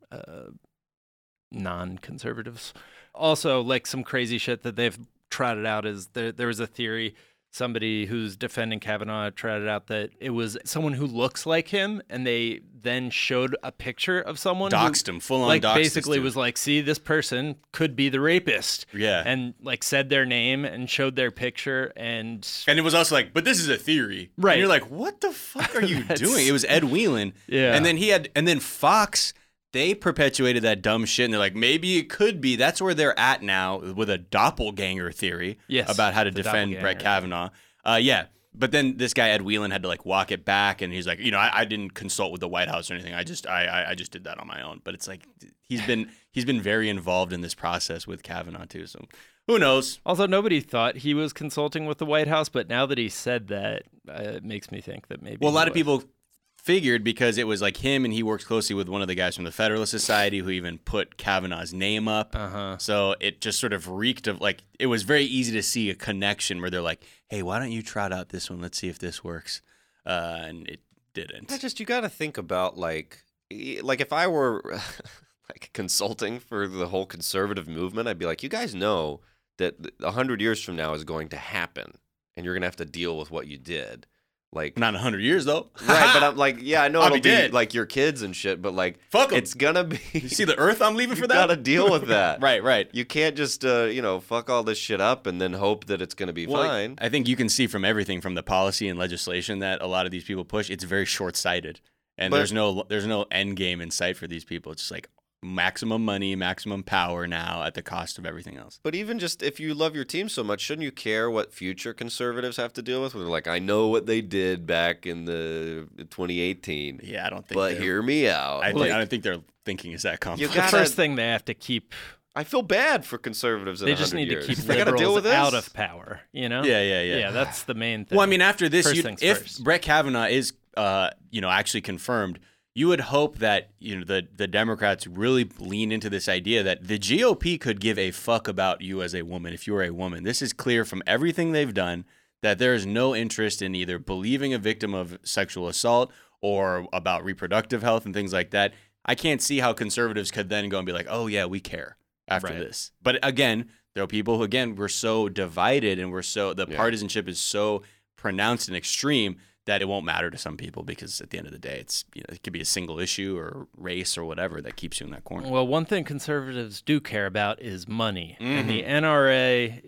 non-conservatives. Also, like some crazy shit that they've trotted out is there was a theory, somebody who's defending Kavanaugh trotted out that it was someone who looks like him, and they then showed a picture of someone Doxed who, him, full on like, doxed this basically dude. was like, see, this person could be the rapist. Yeah. And like said their name and showed their picture and And it was also like, but this is a theory. Right. And you're like, what the fuck are you That's- doing? It was Ed Whelan. Yeah. And then Fox, they perpetuated that dumb shit. And they're like, maybe it could be. That's where they're at now with a doppelganger theory Yes, about how to the defend doppelganger. Brett Kavanaugh. Yeah. But then this guy, Ed Whelan, had to like walk it back. And he's like, I didn't consult with the White House or anything. I just did that on my own. But it's like, he's been very involved in this process with Kavanaugh too. So who knows? also nobody thought he was consulting with the White House, but now that he said that, it makes me think that maybe. Well, a he lot of was. people figured because it was like him and he works closely with one of the guys from the Federalist Society who even put Kavanaugh's name up. Uh-huh. So it just sort of reeked of like, it was very easy to see a connection where they're like, hey, why don't you trot out this one? Let's see if this works. And it didn't. You got to think about, like if I were like consulting for the whole conservative movement, I'd be like, you guys know that 100 years from now is going to happen, and you're going to have to deal with what you did. Like, Not in 100 years though. right, but I'm like, yeah, I know I'll it'll be be dead. like your kids and shit, but like, Fuck 'em. it's gonna be. You see the earth I'm leaving you for that? gotta deal with that. Right. You can't just fuck all this shit up and then hope that it's gonna be Well, fine. I think you can see from everything from the policy and legislation that a lot of these people push, it's very short-sighted. And But- there's no end game in sight for these people. It's just like maximum money, maximum power now at the cost of everything else. But even just if you love your team so much, shouldn't you care what future conservatives have to deal with? Where they're like, I know what they did back in the 2018, Yeah, I don't think but they're- hear me out. I Like, don't think their thinking is that complex. You The gotta- first thing they have to keep, I feel bad for conservatives in they 100 just need years. to keep They gotta deal liberals with this. out of power, Yeah. Yeah, that's the main thing. Well, I mean, after this, First things if first. Brett Kavanaugh is, actually confirmed, you would hope that the Democrats really lean into this idea that the GOP could give a fuck about you as a woman if you are a woman. This is clear from everything they've done that there is no interest in either believing a victim of sexual assault or about reproductive health and things like that. I can't see how conservatives could then go and be like, oh yeah, we care after Right. this. But again, there are people who, again, we're so divided and the Yeah. partisanship is so pronounced and extreme that it won't matter to some people because at the end of the day, it's it could be a single issue or race or whatever that keeps you in that corner. Well, one thing conservatives do care about is money, and the NRA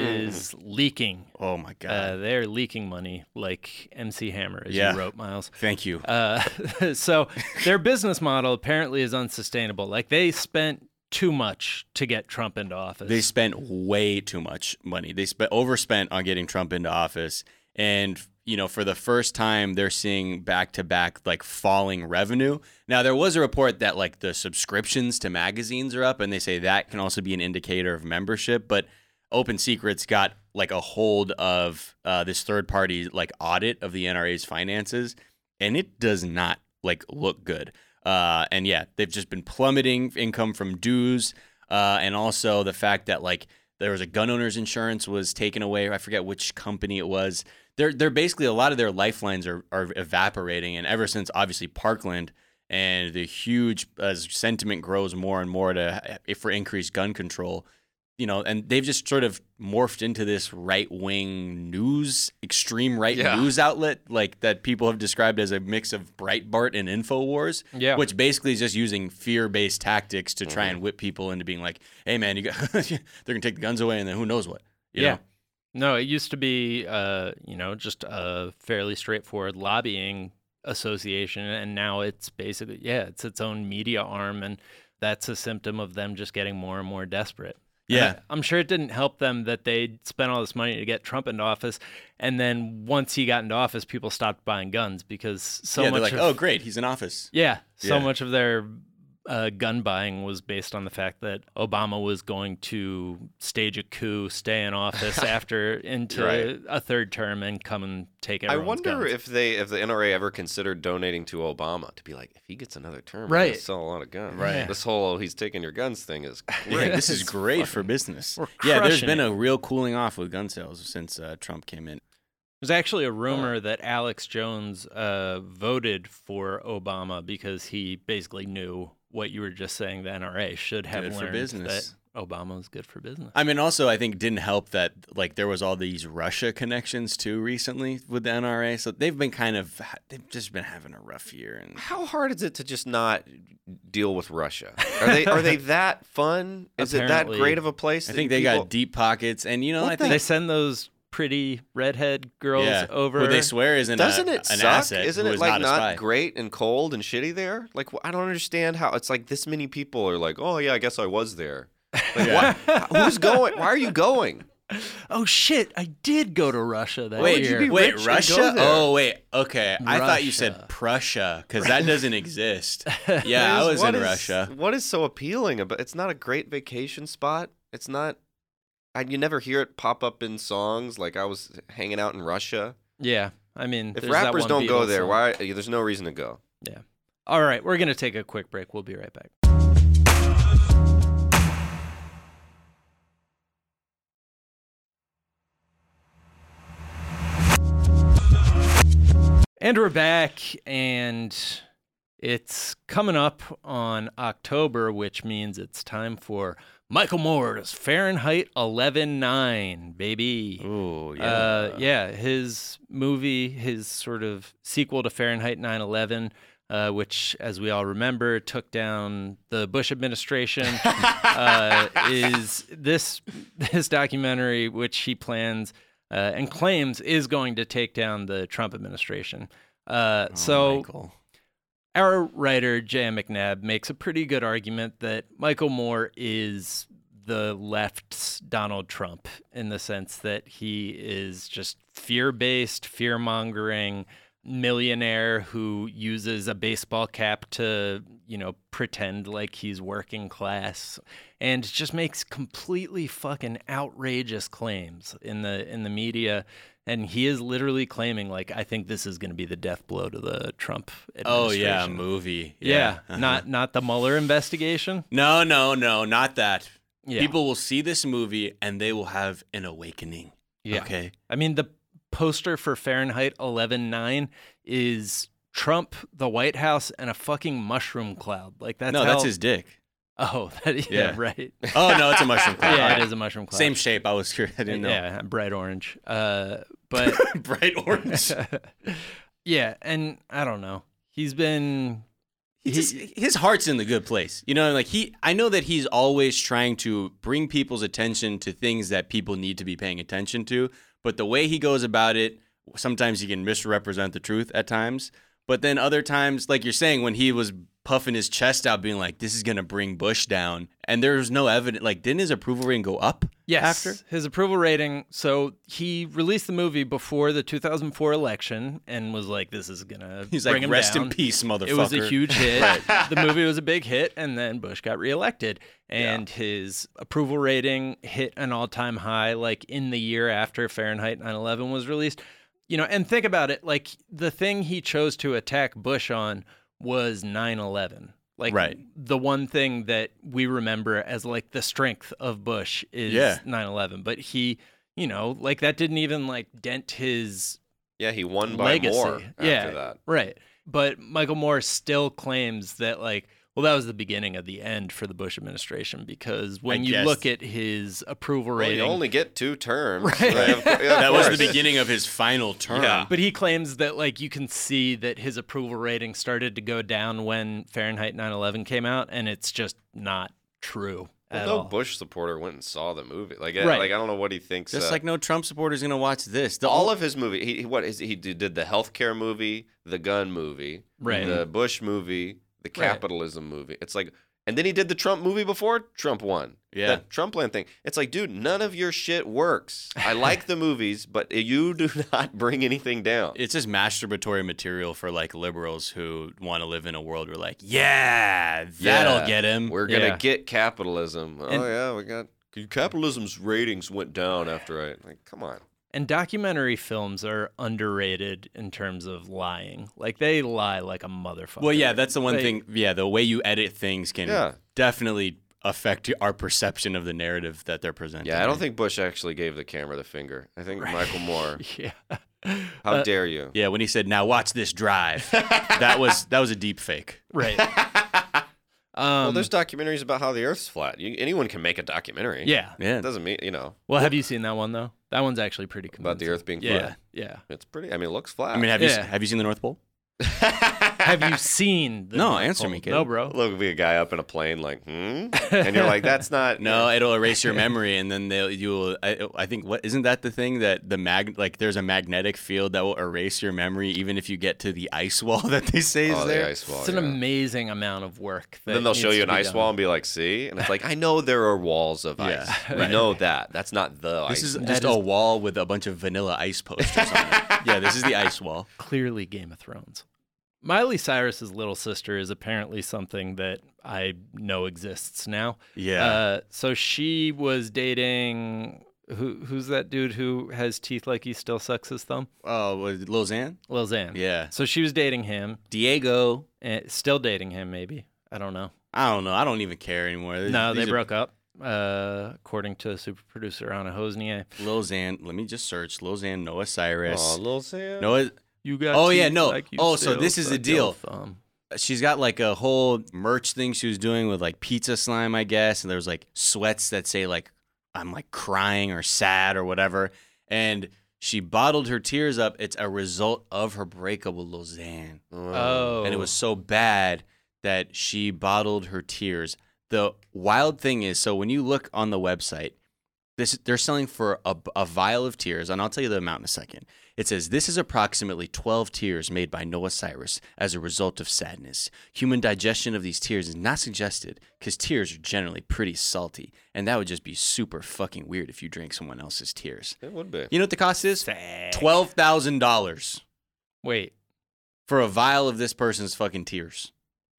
is leaking. Oh my God! They're leaking money like MC Hammer, as Yeah. you wrote, Miles. Thank you. So their business model apparently is unsustainable. Like, they spent too much to get Trump into office. They spent way too much money. They overspent on getting Trump into office, and for the first time, they're seeing back-to-back like falling revenue. Now, there was a report that like the subscriptions to magazines are up, and they say that can also be an indicator of membership. But Open Secrets got like a hold of this third-party like audit of the NRA's finances, and it does not like look good. And yeah, they've just been plummeting income from dues, and also the fact that like there was a gun owner's insurance was taken away. I forget which company it was. They're basically, a lot of their lifelines are evaporating, and ever since obviously Parkland and the huge, as sentiment grows more and more for increased gun control, and they've just sort of morphed into this right-wing news, extreme news outlet, like that people have described as a mix of Breitbart and InfoWars, Yeah. which basically is just using fear-based tactics to try and whip people into being like, hey man, they're gonna take the guns away, and then who knows what, you know? No, it used to be, just a fairly straightforward lobbying association, and now it's basically, it's its own media arm, and that's a symptom of them just getting more and more desperate. Yeah. I'm sure it didn't help them that they spent all this money to get Trump into office, and then once he got into office, people stopped buying guns because they're like, oh, great, he's in office. So much of their gun buying was based on the fact that Obama was going to stage a coup, stay in office into a third term, and come and take everyone's guns. I wonder if the NRA ever considered donating to Obama to be like, if he gets another term, he's right, gonna sell a lot of guns. Right. This whole he's taking your guns thing is great. This is great for business. Yeah, there's been a real cooling off with gun sales since Trump came in. There's actually a rumor that Alex Jones voted for Obama because he basically knew what you were just saying. The NRA should have Good for learned business. that Obama was good for business. I mean, also, I think didn't help that like there was all these Russia connections too recently with the NRA. So they've just been having a rough year. And how hard is it to just not deal with Russia? Are they that fun? Is it that great of a place? I think they got deep pockets, and I think they send those pretty redhead girls over. Who they swear Doesn't it an suck? asset. Isn't it like not great and cold and shitty there? Like I don't understand how it's like this many people are like, oh yeah, I guess I was there. Like, who's going? Why are you going? Oh shit! I did go to Russia that year. Wait, Russia? Oh wait, okay. I thought you Russia. said Prussia because that doesn't exist. Yeah, I was in Russia. What is so appealing about? It's not a great vacation spot. It's not. You never hear it pop up in songs. Like I was hanging out in Russia. Yeah, I mean, if there's that rappers one don't go Beatles there, song. why? There's no reason to go. Yeah. All right, we're gonna take a quick break. We'll be right back. And we're back, and it's coming up on October, which means it's time for Michael Moore's Fahrenheit 11/9, baby. Ooh, yeah. His movie, his sort of sequel to Fahrenheit 9/11, which, as we all remember, took down the Bush administration, is this documentary, which he plans and claims is going to take down the Trump administration. Michael. Our writer, J.M. McNabb, makes a pretty good argument that Michael Moore is the left's Donald Trump in the sense that he is just fear-based, fear-mongering millionaire who uses a baseball cap to, pretend like he's working class and just makes completely fucking outrageous claims in the media. And he is literally claiming, like, I think this is going to be the death blow to the Trump administration. Oh, yeah, movie. Yeah, Uh-huh. not the Mueller investigation. No, not that. Yeah. People will see this movie and they will have an awakening. Yeah. Okay. I mean, the poster for Fahrenheit 11/9 is Trump, the White House, and a fucking mushroom cloud. Like that's his dick. Oh, right. Oh no, it's a mushroom cloud. Yeah, it is a mushroom cloud. Same shape. I was curious. I didn't know. Yeah, bright orange. But bright orange. Yeah, and I don't know. He's been. His heart's in the good place. I know that he's always trying to bring people's attention to things that people need to be paying attention to. But the way he goes about it, sometimes he can misrepresent the truth at times. But then other times, like you're saying, when he was puffing his chest out, being like, this is going to bring Bush down. And there's no evidence. Like, didn't his approval rating go up after? His approval rating. So he released the movie before the 2004 election and was like, this is going to bring him rest down. in peace, motherfucker. It was a huge hit. The movie was a big hit, and then Bush got reelected. And his approval rating hit an all-time high, like, in the year after Fahrenheit 9/11 was released. And think about it, like, the thing he chose to attack Bush on was 9/11. Like, the one thing that we remember as, like, the strength of Bush is 9/11. But he, like, that didn't even, like, dent his he won by legacy. more after that. Right. But Michael Moore still claims that, like, well, that was the beginning of the end for the Bush administration because when you look at his approval rating... you only get 2 terms. Right. That was the beginning of his final term. Yeah. But he claims that, like, you can see that his approval rating started to go down when Fahrenheit 9/11 came out, and it's just not true. at no all. Bush supporter went and saw the movie. Like, Right. like I don't know what he thinks. Just like no Trump supporter is gonna watch this. all of his movie. He did the healthcare movie, the gun movie, Right. the Bush movie, the capitalism movie. It's like, and then he did the Trump movie before Trump won. Yeah. That Trumpland thing. It's like, dude, none of your shit works. I like the movies, but you do not bring anything down. It's just masturbatory material for like liberals who want to live in a world where like, yeah, that'll get him. We're gonna Yeah. get capitalism. And- Oh yeah, we got capitalism's ratings went down after I like. Come on. And documentary films are underrated in terms of lying. Like, they lie like a motherfucker. Well, yeah, that's the one They- thing. Yeah, the way you edit things can Yeah. definitely affect our perception of the narrative that they're presenting. Yeah, I don't think Bush actually gave the camera the finger. I think Michael Moore. Yeah. How dare you? Yeah, when he said, "Now watch this drive," that was a deep fake. Right. Well, there's documentaries about how the Earth's flat. Anyone can make a documentary. Yeah. Yeah, It doesn't mean, Well, have you seen that one, though? That one's actually pretty convincing. about the Earth being Yeah. flat. Yeah. It's pretty. I mean, it looks flat. I mean, Yeah. have you seen the North Pole? Have you seen the No, North answer Pole? me, kid. No, bro. look, be a guy up in a plane, like, and you're like, that's not. No, it'll erase your memory, and then you'll. I think what isn't that the thing that there's a magnetic field that will erase your memory even if you get to the ice wall that they say is Oh, there. the ice wall. It's an yeah. amazing amount of work. That Then they'll show needs you to an be ice done. wall and be like, see? And it's like, I know there are walls of ice. Yeah. We know that. That's not the This ice is wall. just That a is- wall with a bunch of vanilla ice posters on it. Yeah, this is the ice wall. Clearly Game of Thrones. Miley Cyrus's little sister is apparently something that I know exists now. Yeah. So she was dating who's that dude who has teeth like he still sucks his thumb? Oh, with Lil Xan? Lil Xan. Yeah. So she was dating him, Diego. and still dating him maybe. I don't know. I don't know. I don't even care anymore. No, they These are- broke up. According to super producer Anna Hosnier. Lil Xan. Let me just search. Lil Xan, Noah Cyrus. Oh, Lil Sam. Noah. You got Oh, yeah, teeth no. like you Oh, so still this is the suck deal. your thumb. She's got like a whole merch thing she was doing with like pizza slime, I guess. And there was like sweats that say like, I'm like crying or sad or whatever. And she bottled her tears up. It's a result of her breakup with Lil Xan. Oh. And it was so bad that she bottled her tears. The wild thing is, so when you look on the website, they're selling for a vial of tears, and I'll tell you the amount in a second. It says, this is approximately 12 tears made by Noah Cyrus as a result of sadness. Human digestion of these tears is not suggested because tears are generally pretty salty, and that would just be super fucking weird if you drank someone else's tears. It would be. You know what the cost is? Sad. $12,000 Wait, for a vial of this person's fucking tears.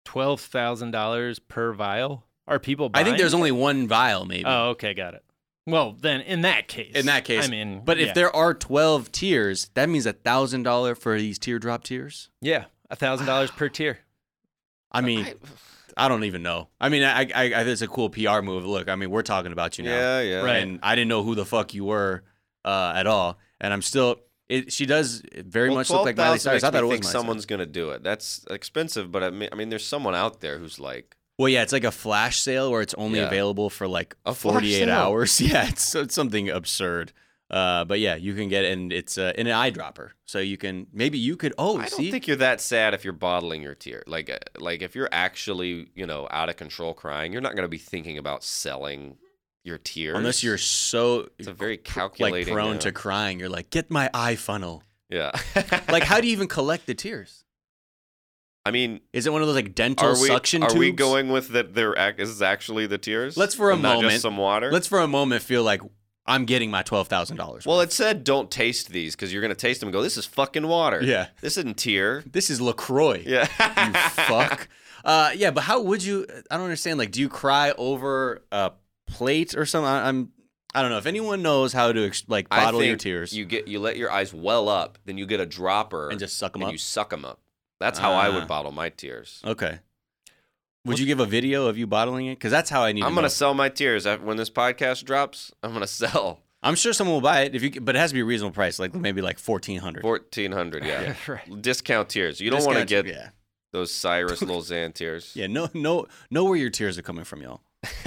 $12,000 per vial? Are people buying? I think there's only one vial, maybe. Oh, okay, got it. Well, then in that case. In that case. I mean, But yeah. if there are 12 tiers, that means $1,000 for these teardrop tears? Yeah, $1,000 per tier. I mean, I don't even know. I mean, I it's a cool PR move. Look, I mean, we're talking about you now. Yeah, yeah. Right. And I didn't know who the fuck you were at all. And I'm still, she does very much look like Miley Cyrus. I thought it was think Miley someone's gonna do it. That's expensive, but I mean, there's someone out there who's like, Well, yeah, it's like a flash sale where it's only Yeah. available for like A flash 48 sale? hours. Yeah, it's something absurd. But yeah, you can get it, and it's in an eyedropper. So you can, maybe you could, I don't see? think you're that sad if you're bottling your tear. Like if you're actually, out of control crying, you're not gonna be thinking about selling your tears. Unless you're so It's a very like calculating. prone to crying. You're like, get my eye funnel. Yeah. Like, how do you even collect the tears? I mean, Is it one of those like dental are suction we tubes? going with that? This is actually the tears. Let's for a and not moment- just some water. Let's for a moment feel like I'm getting my $12,000. Well, it said don't taste these because you're gonna taste them and go, this is fucking water. Yeah. This isn't tear. This is LaCroix. Yeah. You fuck. Yeah, but how would you? I don't understand. Like, do you cry over a plate or something? I don't know. If anyone knows how to I bottle your think tears You let your eyes well up, then you get a dropper and just suck them and up. you suck them up. That's how I Ah. would bottle my tears. Okay. Would you give a video of you bottling it? Because that's how I need. I'm to gonna know. sell my tears when this podcast drops. I'm gonna sell I'm sure someone will buy it but it has to be a reasonable price, like maybe like $1,400. $1,400. Yeah, Right. discount tears. You don't want to get Yeah. those Cyrus Lil Xan tears. Yeah. Know where your tears are coming from, y'all.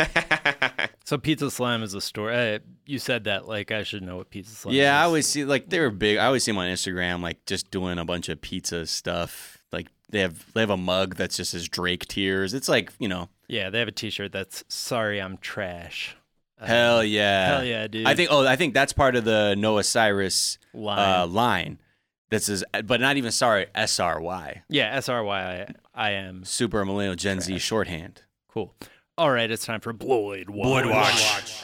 So Pizza Slime is a store. You said that like I should know what Pizza Slime is. Yeah, I always see like they were big. I always see them on Instagram, like just doing a bunch of pizza stuff. Like they have a mug that's just his Drake tears. It's like, Yeah, they have a T-shirt that's "Sorry, I'm trash." Hell yeah. Hell yeah, dude. I think that's part of the Noah Cyrus line. That says, but not even sorry, SRY. Yeah, SRY. I am Super Millennial Gen Z shorthand. cool. All right, it's time for Bloyd Watch.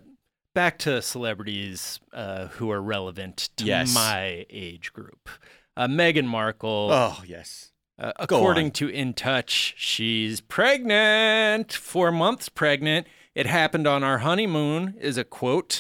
Back to celebrities who are relevant to my age group. Meghan Markle. Oh, yes. According to In Touch, she's pregnant, 4 months pregnant. It happened on our honeymoon is a quote.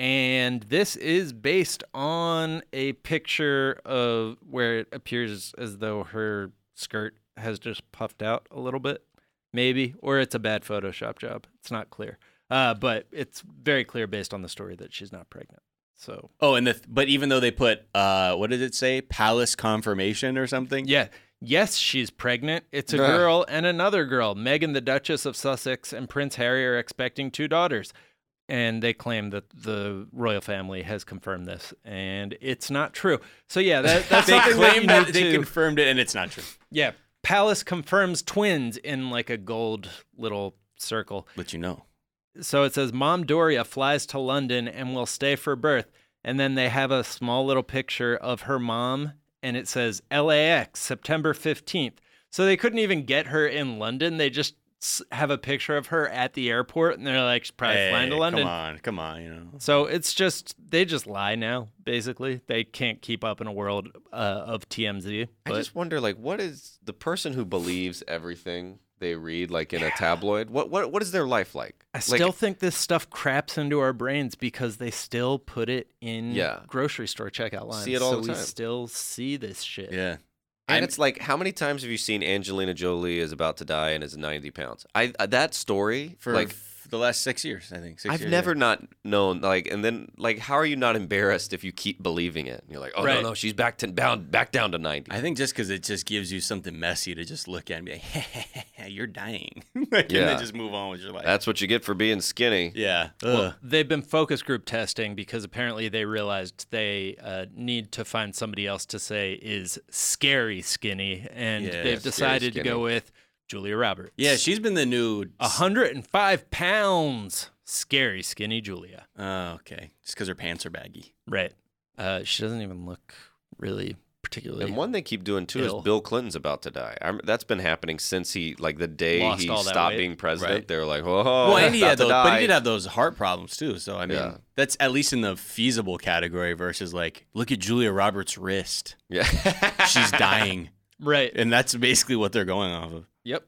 And this is based on a picture of where it appears as though her skirt has just puffed out a little bit, maybe, or it's a bad Photoshop job. It's not clear. But it's very clear based on the story that she's not pregnant. So. Oh, but even though they put, what did it say? Palace confirmation or something? Yeah. Yes, she's pregnant. It's a girl and another girl. Meghan, the Duchess of Sussex, and Prince Harry are expecting 2 daughters. And they claim that the royal family has confirmed this, and it's not true. So yeah, that's they something claim that that they confirmed it, and it's not true. Yeah, Palace confirms twins in like a gold little circle. But you know. So it says, Mom Doria flies to London and will stay for birth. And then they have a small little picture of her mom, and it says LAX, September 15th. So they couldn't even get her in London. They just have a picture of her at the airport, and they're like, she's probably flying to London. Come on, you know. So it's just, they just lie now, basically. They can't keep up in a world of TMZ. I just wonder, like, what is the person who believes everything they read, like in a tabloid? What is their life like? I still think this stuff craps into our brains because they still put it in grocery store checkout lines. See it all the time. We still see this shit. Yeah. And it's like, how many times have you seen Angelina Jolie is about to die and is 90 pounds? That story for like the last 6 years, I think. I've never not known, like, and then, like, how are you not embarrassed if you keep believing it? And you're like, oh, no, she's back down to 90. I think just because it just gives you something messy to just look at and be like, hey, you're dying. And then just move on with your life. That's what you get for being skinny. Yeah. Well, they've been focus group testing because apparently they realized they need to find somebody else to say is scary skinny, and they've decided to go with Julia Roberts. Yeah, she's been the new 105 pounds. Scary, skinny Julia. Oh, okay. Just because her pants are baggy. Right. She doesn't even look really particularly. And one they keep doing too is Bill Clinton's about to die. That's been happening since the day he stopped being president. Right. They were like, whoa, well, and he did have those heart problems too. So I mean, that's at least in the feasible category versus like, look at Julia Roberts' wrist. Yeah, she's dying. Right. And that's basically what they're going off of. Yep.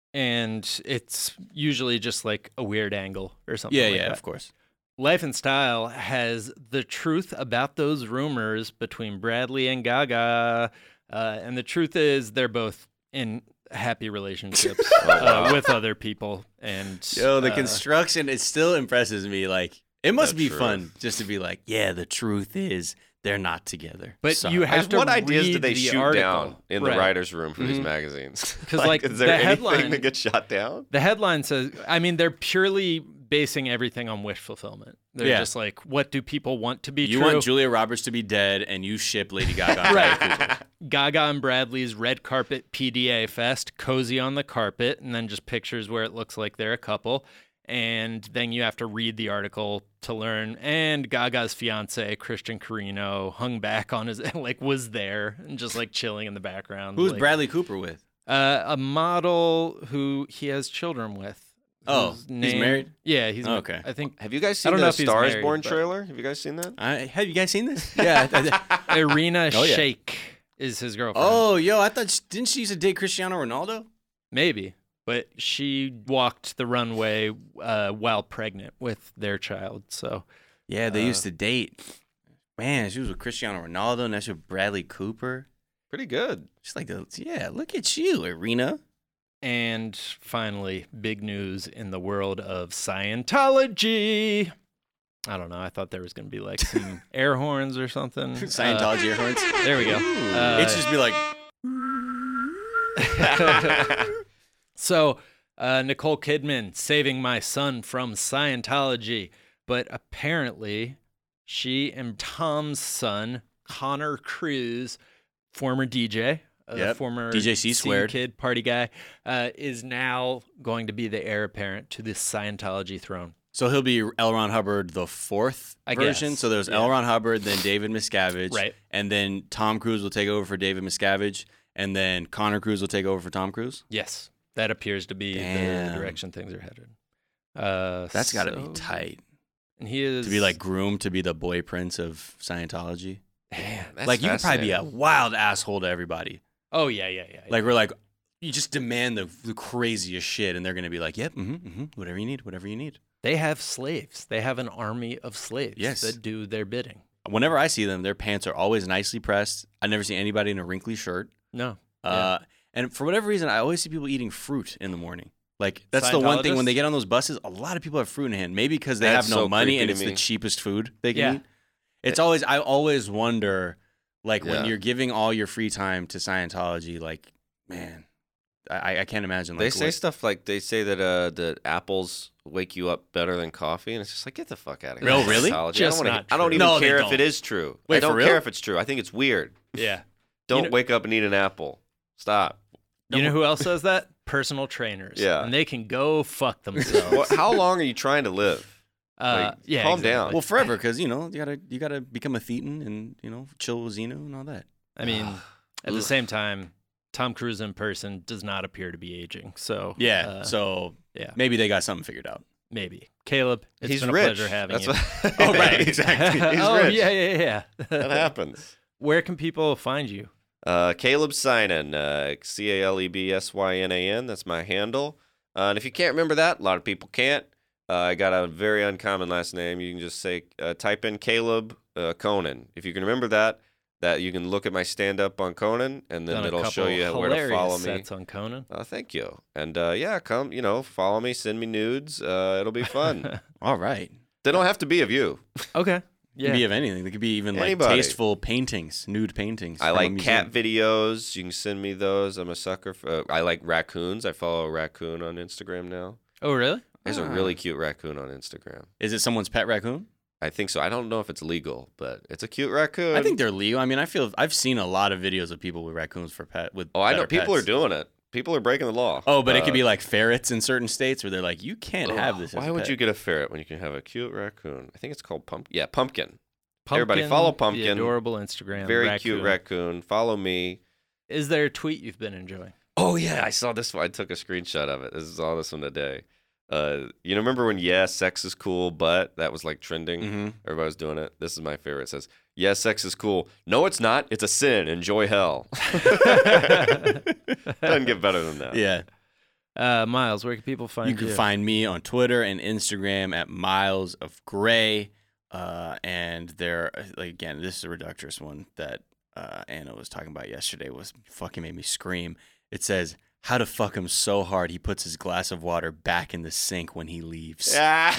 And it's usually just like a weird angle or something like that. Yeah, of course. Life and Style has the truth about those rumors between Bradley and Gaga. And the truth is they're both in happy relationships with other people. And the construction, it still impresses me. Like, it must be fun just to be like, yeah, the truth is they're not together. But you have to what read ideas do they shoot article. Down in the writer's room for these magazines? Because like is there the anything headline that gets shot down? The headline says, I mean, they're purely basing everything on wish fulfillment. They're just like, what do people want to be true? You want Julia Roberts to be dead, and you ship Lady Gaga. Right. Gaga and Bradley's red carpet PDA fest, cozy on the carpet, and then just pictures where it looks like they're a couple. And then you have to read the article to learn. And Gaga's fiance, Christian Carino, hung back on his, like, was there and just like chilling in the background. Who's like, Bradley Cooper with? A model who he has children with. Oh, he's married? Yeah, he's okay. I think. Have you guys seen the Star is Born trailer? Have you guys seen that? Have you guys seen this? Yeah. Irina Shayk is his girlfriend. Oh, yo, I thought didn't she used to date Cristiano Ronaldo? Maybe. But she walked the runway while pregnant with their child. So, yeah, they used to date. Man, she was with Cristiano Ronaldo, and that's with Bradley Cooper. Pretty good. She's like, look at you, Irina. And finally, big news in the world of Scientology. I don't know. I thought there was going to be like some air horns or something. Scientology air horns. There we go. It's just be like. So, Nicole Kidman saving my son from Scientology. But apparently, she and Tom's son, Connor Cruz, former DJ, the former DJC squared Kid party guy, is now going to be the heir apparent to the Scientology throne. So he'll be L. Ron Hubbard, the fourth version. guess. So there's L. Ron Hubbard, then David Miscavige. Right. And then Tom Cruise will take over for David Miscavige. And then Connor Cruise will take over for Tom Cruise. Yes, that appears to be the direction things are headed. That's got to be tight. And he is to be like groomed to be the boy prince of Scientology. Man, that's Like you could probably be a fascinating. wild asshole to everybody. Oh yeah. Like we're like, you just demand the craziest shit, and they're gonna be like, yep, whatever you need. They have slaves. They have an army of slaves Yes. that do their bidding. Whenever I see them, their pants are always nicely pressed. I never see anybody in a wrinkly shirt. No. And for whatever reason, I always see people eating fruit in the morning. Like that's the one thing when they get on those buses, a lot of people have fruit in hand. Maybe because they That's have no so money creepy and to it's me. the cheapest food they can Yeah. eat. It's always I always wonder, like when Yeah. you're giving all your free time to Scientology, like man, I can't imagine. Like, They say stuff like they say that apples wake you up better than coffee, and it's just like get the fuck out of here. Oh, really? Scientology. Just I don't, not I don't true. even No, they care if don't. it is true. Wait, I don't for real? care if it's true. I think it's weird. Yeah. Don't know- wake up and eat an apple. Stop. You know who else says that? Personal trainers. Yeah. And they can go fuck themselves. How long are you trying to live? Like, yeah. calm exactly. down. Well, forever, because you gotta become a Thetan and chill with Xeno and all that. I mean, at the same time, Tom Cruise in person does not appear to be aging. So Yeah, so yeah, maybe they got something figured out. maybe. Caleb, it's He's been rich. a pleasure having you. What... Oh, right, exactly. He's oh rich. yeah. That happens. Where can people find you? Caleb Synan, CalebSynan. That's my handle. And if you can't remember that, a lot of people can't. I got a very uncommon last name. You can just say, type in Caleb Conan. If you can remember that you can look at my stand-up on Conan, and then Done a it'll show couple you where to hilarious follow me. sets on Conan. Thank you. And come, follow me, send me nudes. It'll be fun. All right. They don't have to be of you. Okay. It Yeah. could be of anything. They could be even Anybody. like tasteful paintings, nude paintings. I from a like museum. cat videos. You can send me those. I'm a sucker for. I like raccoons. I follow a raccoon on Instagram now. Oh really? There's a really cute raccoon on Instagram. Is it someone's pet raccoon? I think so. I don't know if it's legal, but it's a cute raccoon. I think they're legal. I mean, I've seen a lot of videos of people with raccoons for pet. With Oh, I know. better People pets. are doing it. People are breaking the law. Oh, but it could be like ferrets in certain states where they're like, you can't have this. as Why a would pet. you get a ferret when you can have a cute raccoon? I think it's called Pumpkin. Yeah, Pumpkin. Pumpkin, Everybody follow the Pumpkin. adorable Instagram. Very cute raccoon. Follow me. Is there a tweet you've been enjoying? Oh yeah, I saw this one. I took a screenshot of it. I saw this one today. Remember when sex is cool, but that was like trending. Mhm. Everybody was doing it. This is my favorite. It says, sex is cool. No, it's not. It's a sin. Enjoy hell. Doesn't get better than that. Yeah. Miles, where can people find you? You can find me on Twitter and Instagram at Miles of Gray. And there, like, again, this is a reductress one that Anna was talking about yesterday. Was fucking made me scream. It says, "How to fuck him so hard he puts his glass of water back in the sink when he leaves."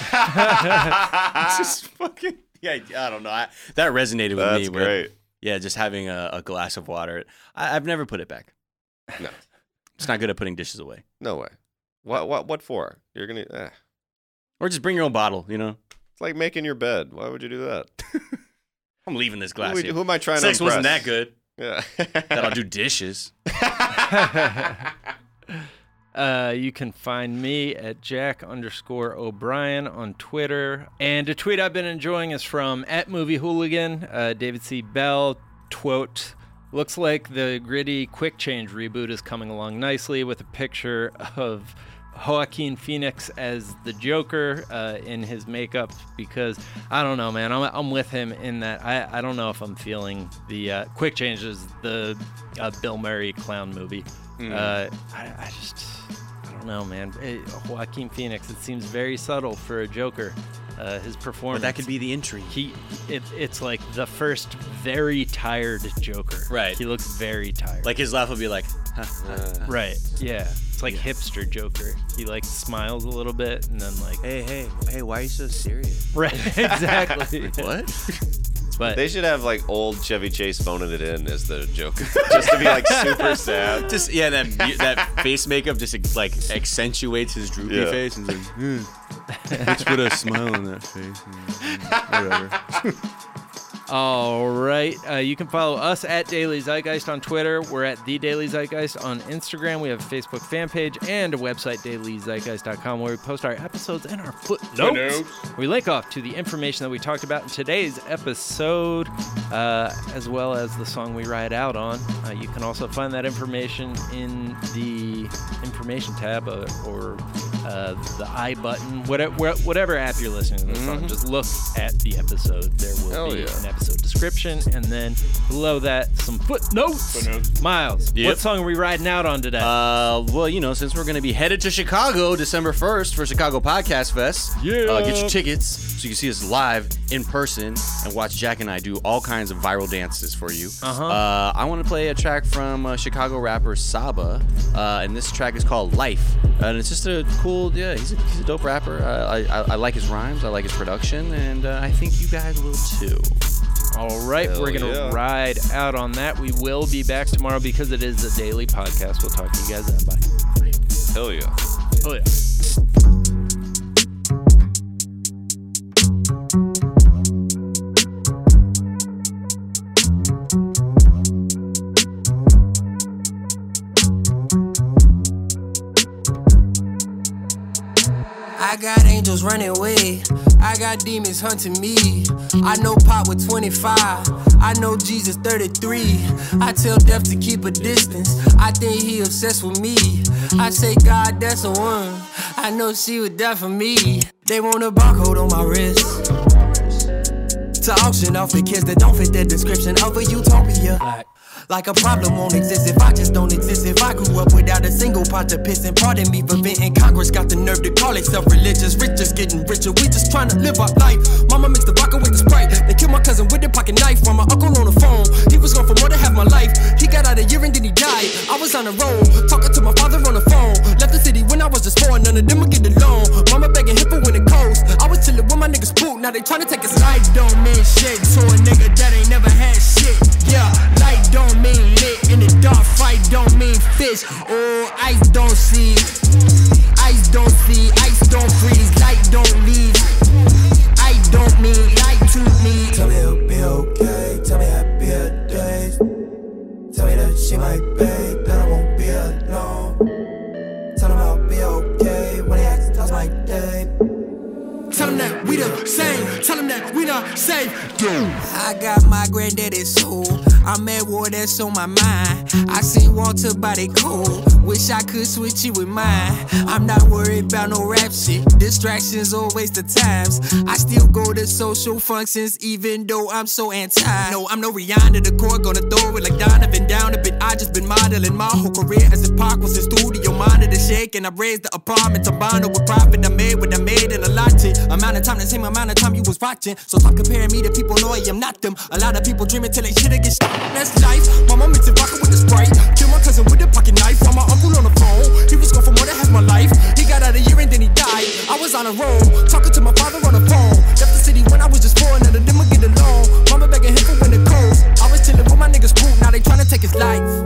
It's just fucking. Yeah, I don't know. That resonated with me. That's great. Yeah, just having a glass of water. I've never put it back. No, It's not good at putting dishes away. no way. What for? You're gonna. Or just bring your own bottle. It's like making your bed. Why would you do that? I'm leaving this glass here. Who am I trying Sex to impress? wasn't that good. Yeah. That I'll do dishes. You can find me at Jack_O'Brien on Twitter. And a tweet I've been enjoying is from @MovieHooligan, David C. Bell, quote, "Looks like the gritty quick change reboot is coming along nicely with a picture of Joaquin Phoenix as the Joker in his makeup," because I don't know, man. I'm with him in that I don't know if I'm feeling the quick change is the Bill Murray clown movie. I don't know, man. Joaquin Phoenix, it seems very subtle for a Joker. His performance. But that could be the intrigue. It's like the first very tired Joker. Right. He looks very tired. Like his laugh will be like, Right. Yeah. It's like hipster Joker. He like smiles a little bit and then like hey, why are you so serious? Right. Exactly. What? But They should have like old Chevy Chase phoning it in as the Joker, just to be like super sad. Just that face makeup just like accentuates his droopy Yeah. face and like, let's put a smile on that face. Whatever. All right. You can follow us at Daily Zeitgeist on Twitter. We're at The Daily Zeitgeist on Instagram. We have a Facebook fan page and a website, dailyzeitgeist.com, where we post our episodes and our footnotes. We link off to the information that we talked about in today's episode, as well as the song we ride out on. You can also find that information in the information tab or the I button, whatever app you're listening to this on. Just look at the episode. There will be an episode description, and then below that, some footnotes. Miles, what song are we riding out on today? Well, you know, since we're going to be headed to Chicago December 1st for Chicago Podcast Fest, get your tickets so you can see us live in person and watch Jack and I do all kinds of viral dances for you. I want to play a track from Chicago rapper Saba, and this track is called Life. And it's just a cool, he's a dope rapper. I like his rhymes, I like his production, and I think you guys will too. All right, we're going to ride out on that. We will be back tomorrow because it is a daily podcast. We'll talk to you guys then. Bye. Hell yeah. Hell yeah. I got angels running away, I got demons hunting me. I know Pop with 25, I know Jesus 33. I tell death to keep a distance, I think he obsessed with me. I say God, that's a one, I know she would die for me. They want a barcode on my wrist to auction off the kids that don't fit the description of a utopia. Like a problem won't exist if I just don't exist. If I grew up without a single pot to piss, and pardon me for venting, Congress got the nerve to call itself religious. Rich just getting richer, we just trying to live our life. Mama mixed the vodka with the Sprite, they killed my cousin with a pocket knife. From my uncle on the phone, he was gone for more than half my life. He got out a year and then he died. I was on the road, talking to my father on the phone. Left the city when I was just 4, none of them would get along. Mama begging him for when it coast. I was chilling with my niggas poop, now they trying to take his life. Don't mean shit to a nigga that ain't never had shit. Yeah, light don't mean lit, in the dark fight don't mean fish. Oh, ice don't see, ice don't see, ice don't freeze, light don't leave. I don't mean light to me. Tell me it'll be okay, tell me happier days. Tell me that she might pay, that I won't be alone. Tell them I'll be okay when they ask, how's my day? Tell them that we the same, tell them that we not safe. I got my granddaddy's soul, I'm at war, that's on my mind. I see Walter body cold, wish I could switch it with mine. I'm not worried about no rap shit, distractions or waste of times. I still go to social functions even though I'm so anti. No, I'm no Rihanna, the core gonna throw it like Donovan down a bit. I just been modeling my whole career as if Pac was in studio, monitor shake, and I raised the apartment to bond with profit. I made what I made in a lot of amount of time, the same amount of time you was watching. So stop comparing me to people, know I am not them. A lot of people dreaming till they shit get stopped. That's life. Mama mixing vodka with the Sprite, kill my cousin with a pocket knife. From my uncle on the phone, he was gone for more than half my life. He got out a year and then he died. I was on a roll, talking to my father on the phone. Left the city when I was just 4, none of them would get along. Mama begging him for when it cold. I was chilling with my niggas poop, now they trying to take his life.